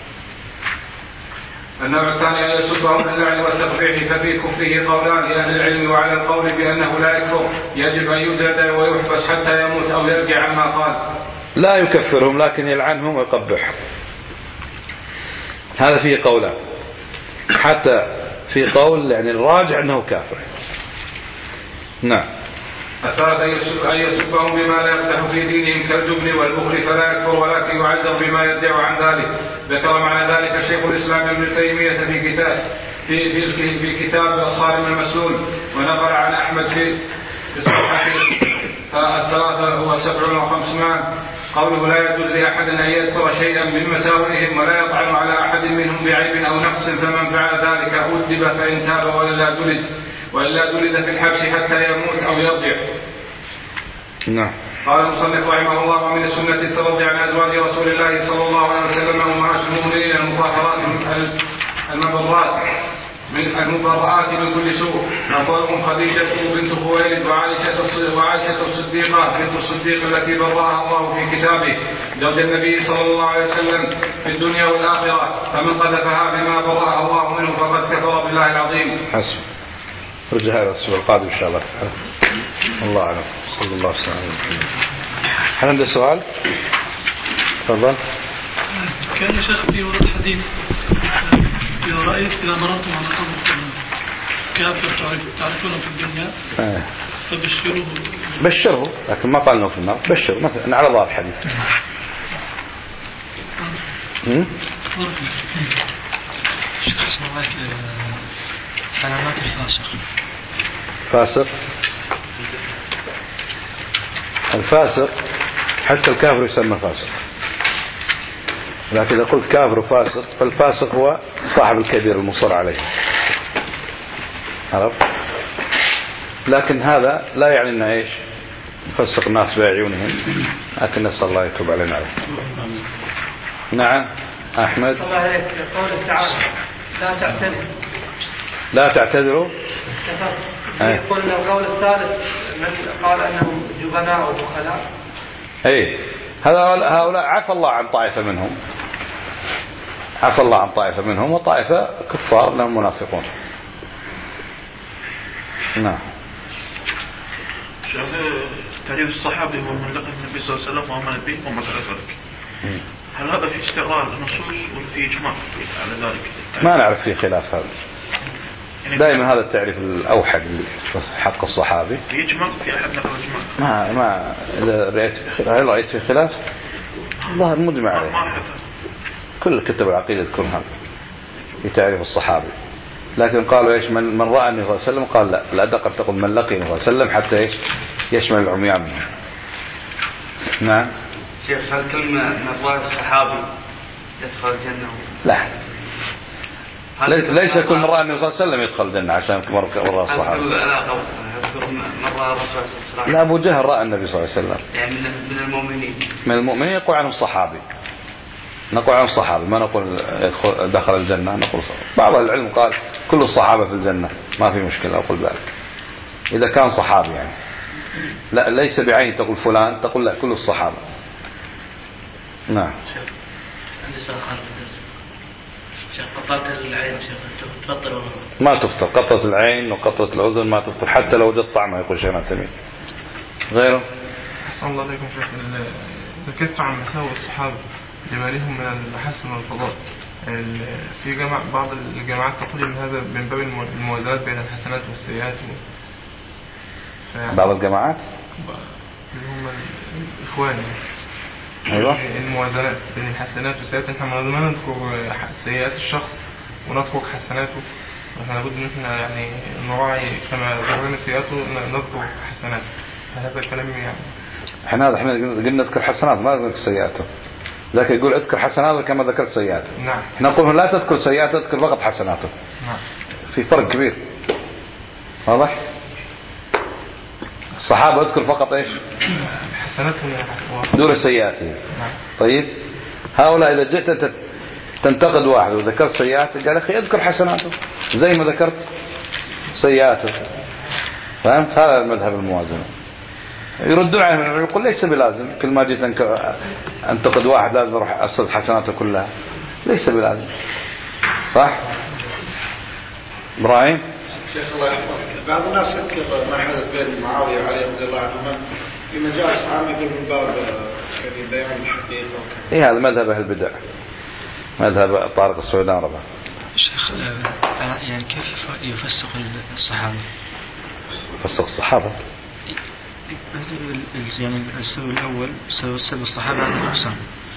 النوع الثاني أن يسبهم باللعن والتقبيح، ففي كفره قولان لأهل العلم، وعلى القول بأنه لا يكفر يجب أن يجلد ويحبس حتى يموت أو يرجع عما قال. لا يكفرهم لكن يلعنهم ويقبحهم، هذا فيه قولان. حتى في قول يعني الراجع أنه كافر. نعم. الثالث أن يسبهم بما لا يقدح في دينهم كالجبن والبخل فلا يكفر، ولكن يعذر بما يدعو عن ذلك. ذكر معنى ذلك شيخ الإسلام ابن تيمية في كتاب في في, في كتاب الصارم المسلول، ونقل عن أحمد في الصحيح. فالثلاثة هو سبعون وخمسمائة. قوله لا يجوز لأحد أن يذكر شيئا من مساوئهم ولا يطعن على أحد منهم بعيب أو نقص، فمن فعل ذلك أدب فإن تاب وإلا جلد وإلا جلد في الحبس حتى يموت أو يرجع. نعم. قال المصنف رحمه الله: ومن السنة الترضي عن أزواج رسول الله صلى الله عليه وسلم أمهات المؤمنين المطهرات المبرات من المبرآت من كل سوء، أفضلهم خديجة بنت خويلد وعائشة وعائشة الصديقة بنت الصديق التي برأها الله في كتابه زوج النبي صلى الله عليه وسلم في الدنيا والآخرة، فمن قذفها بما برأها الله منه فقد كفر بالله العظيم. حسب. رجع هذا السؤال القادم إن شاء الله. الله أعلم. صلى الله عليه وسلم. هل عنده سؤال؟ تفضل. كان شيخ في ورد الحديث إذا رأيت إذا مررتم على قبر كافر تعرفونه في الدنيا آه. فبشروه بشره، لكن ما قال انه في النار، بشره مثلا على ظاهر الحديث. علامات الفاسق. فاسق، الفاسق حتى الكافر يسمى فاسق، لكن إذا قلت كافر وفاسق فالفاسق هو صاحب الكبير المصر عليه، عرفت؟ لكن هذا لا يعني أنه إيش يفسق الناس بعيونهم، لكن نسأل الله يتوب علينا. نعم أحمد. الله عليك قوله تعالى لا تعتذروا. لا تعتذروا. يقول القول الثالث من قال أنهم جبناء وبخلاء. أي هؤلاء عفى الله عن طائفة منهم، عفى الله عن طائفة منهم، وطائفة كفار لهم منافقون. نعم. تعريف الصحابي هو من لقى النبي صلى الله عليه وسلم وآمن به وما بعد ذلك. هل هذا في استقرار النصوص ولا في إجماع على ذلك؟ ما نعرف فيه خلاف هذا. دائما هذا التعريف الأوحد حق الصحابي. في إجماع في أحد نقل إجماع؟ ما ما إذا رأيت في خلاف، هل رأيت في خلاف؟ الظاهر مجمع عليه. كل كتب العقيدة تكون هذا في تعريف الصحابي. لكن قالوا إيش من, من رأى النبي صلى الله عليه وسلم، قال لا لا دقر تقول من لقي النبي صلى الله عليه وسلم حتى إيش يشمل العميان منه. نعم. شيخ هل كل من رأى الصحابي يدخل الجنة؟ لا، ليس كل من رأى النبي صلى الله عليه وسلم يدخل الجنة عشان مر رأى الصحابي. لا، أبو جهل رأى النبي صلى الله عليه وسلم. يعني من المؤمنين. من المؤمنين يقول عنهم صحابي، نقول عنهم صحابي، ما نقول دخل الجنة، نقول صحابي. بعض العلم قال كل الصحابة في الجنة، ما في مشكلة أقول ذلك إذا كان صحابي يعني. لا، ليس بعين تقول فلان، تقول لا كل الصحابة. نعم. عندي سؤال خارج الدرس. شيخ قطرة العين شيخ تفطر ولا ما تفطر؟ قطرة العين وقطرة الأذن ما تفطر حتى لو وجدت طعمها، يقول شيخنا ثمين. غيره. أحسن الله عليكم شيخ. ذكرت عن مساوئ الصحابة لما لهم من المحاسن والفضائل. في جماعة بعض الجماعات تقول ان هذا من باب الموازنات بين الحسنات والسيئات و... ف... بعض الجماعات اللي هم الاخوان. ايوه. الموازنات بين الحسنات والسيئات، احنا ما نذكر سيئات الشخص ونترك حسناته، احنا لابد ان احنا يعني نراعي كما ذكرنا سيئاته نذكر حسناته. هذا الكلام يعني احنا هذا احنا قلنا نذكر حسنات ما نذكر سيئاته، لكن يقول اذكر حسناته كما ذكرت سيئاته. نعم. احنا نقول لا تذكر سيئاته، تذكر فقط حسناته. نعم. في فرق كبير، واضح؟ الصحابة اذكر فقط ايش؟ حسناتهم دون سيئاته. نعم. طيب هؤلاء اذا جئت تنتقد واحد وذكرت سيئاته قال اخي اذكر حسناته زي ما ذكرت سيئاته. فهمت؟ هذا مذهب الموازنة. يردون عليه يقول ليس بلازم كل ما جيت انتقد واحد لازم اروح اصل حسناته كلها، ليس بلازم. صح؟ ابراهيم. شيخ الله يحفظك، بعض الناس يذكر ما حدث بين معاويه وعلي رضي الله عنهما في مجال الصحابه يقول من باب يعني بيان الحقيقه. ايه هذا مذهب اهل البدع، مذهب طارق السويدان ربه. شيخ يعني كيف يفسق الصحابه؟ يفسق الصحابه يعني السبب الأول سبب الصحابة عن الأقسام،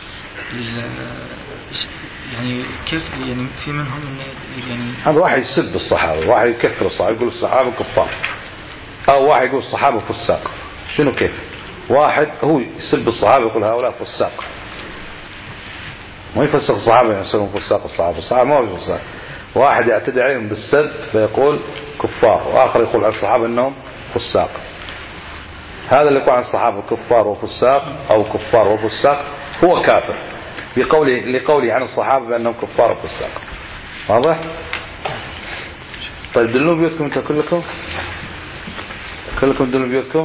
يعني كيف يعني في منهم يعني هذا واحد يسب الصحابة، واحد يكفر الصحابة يقول الصحابة كفار، أو واحد يقول الصحابة فساق. شنو كيف؟ واحد هو يسب الصحابة يقول هؤلاء فساق، ما يفسق الصحابة يعني يصيرون فساق. الصحابة الصحابة ما هو فساق. واحد يعتدي عليهم بالسب فيقول كفار، وآخر يقول على الصحابة أنهم فساق. هذا اللي يقول عن الصحابة كفار وفساق أو كفار وفساق هو كافر بقوله لقوله عن الصحابة بأنهم كفار وفساق. واضح؟ طيب دلوا بيوتكم انتوا كلكم كلكم دلوا بيوتكم.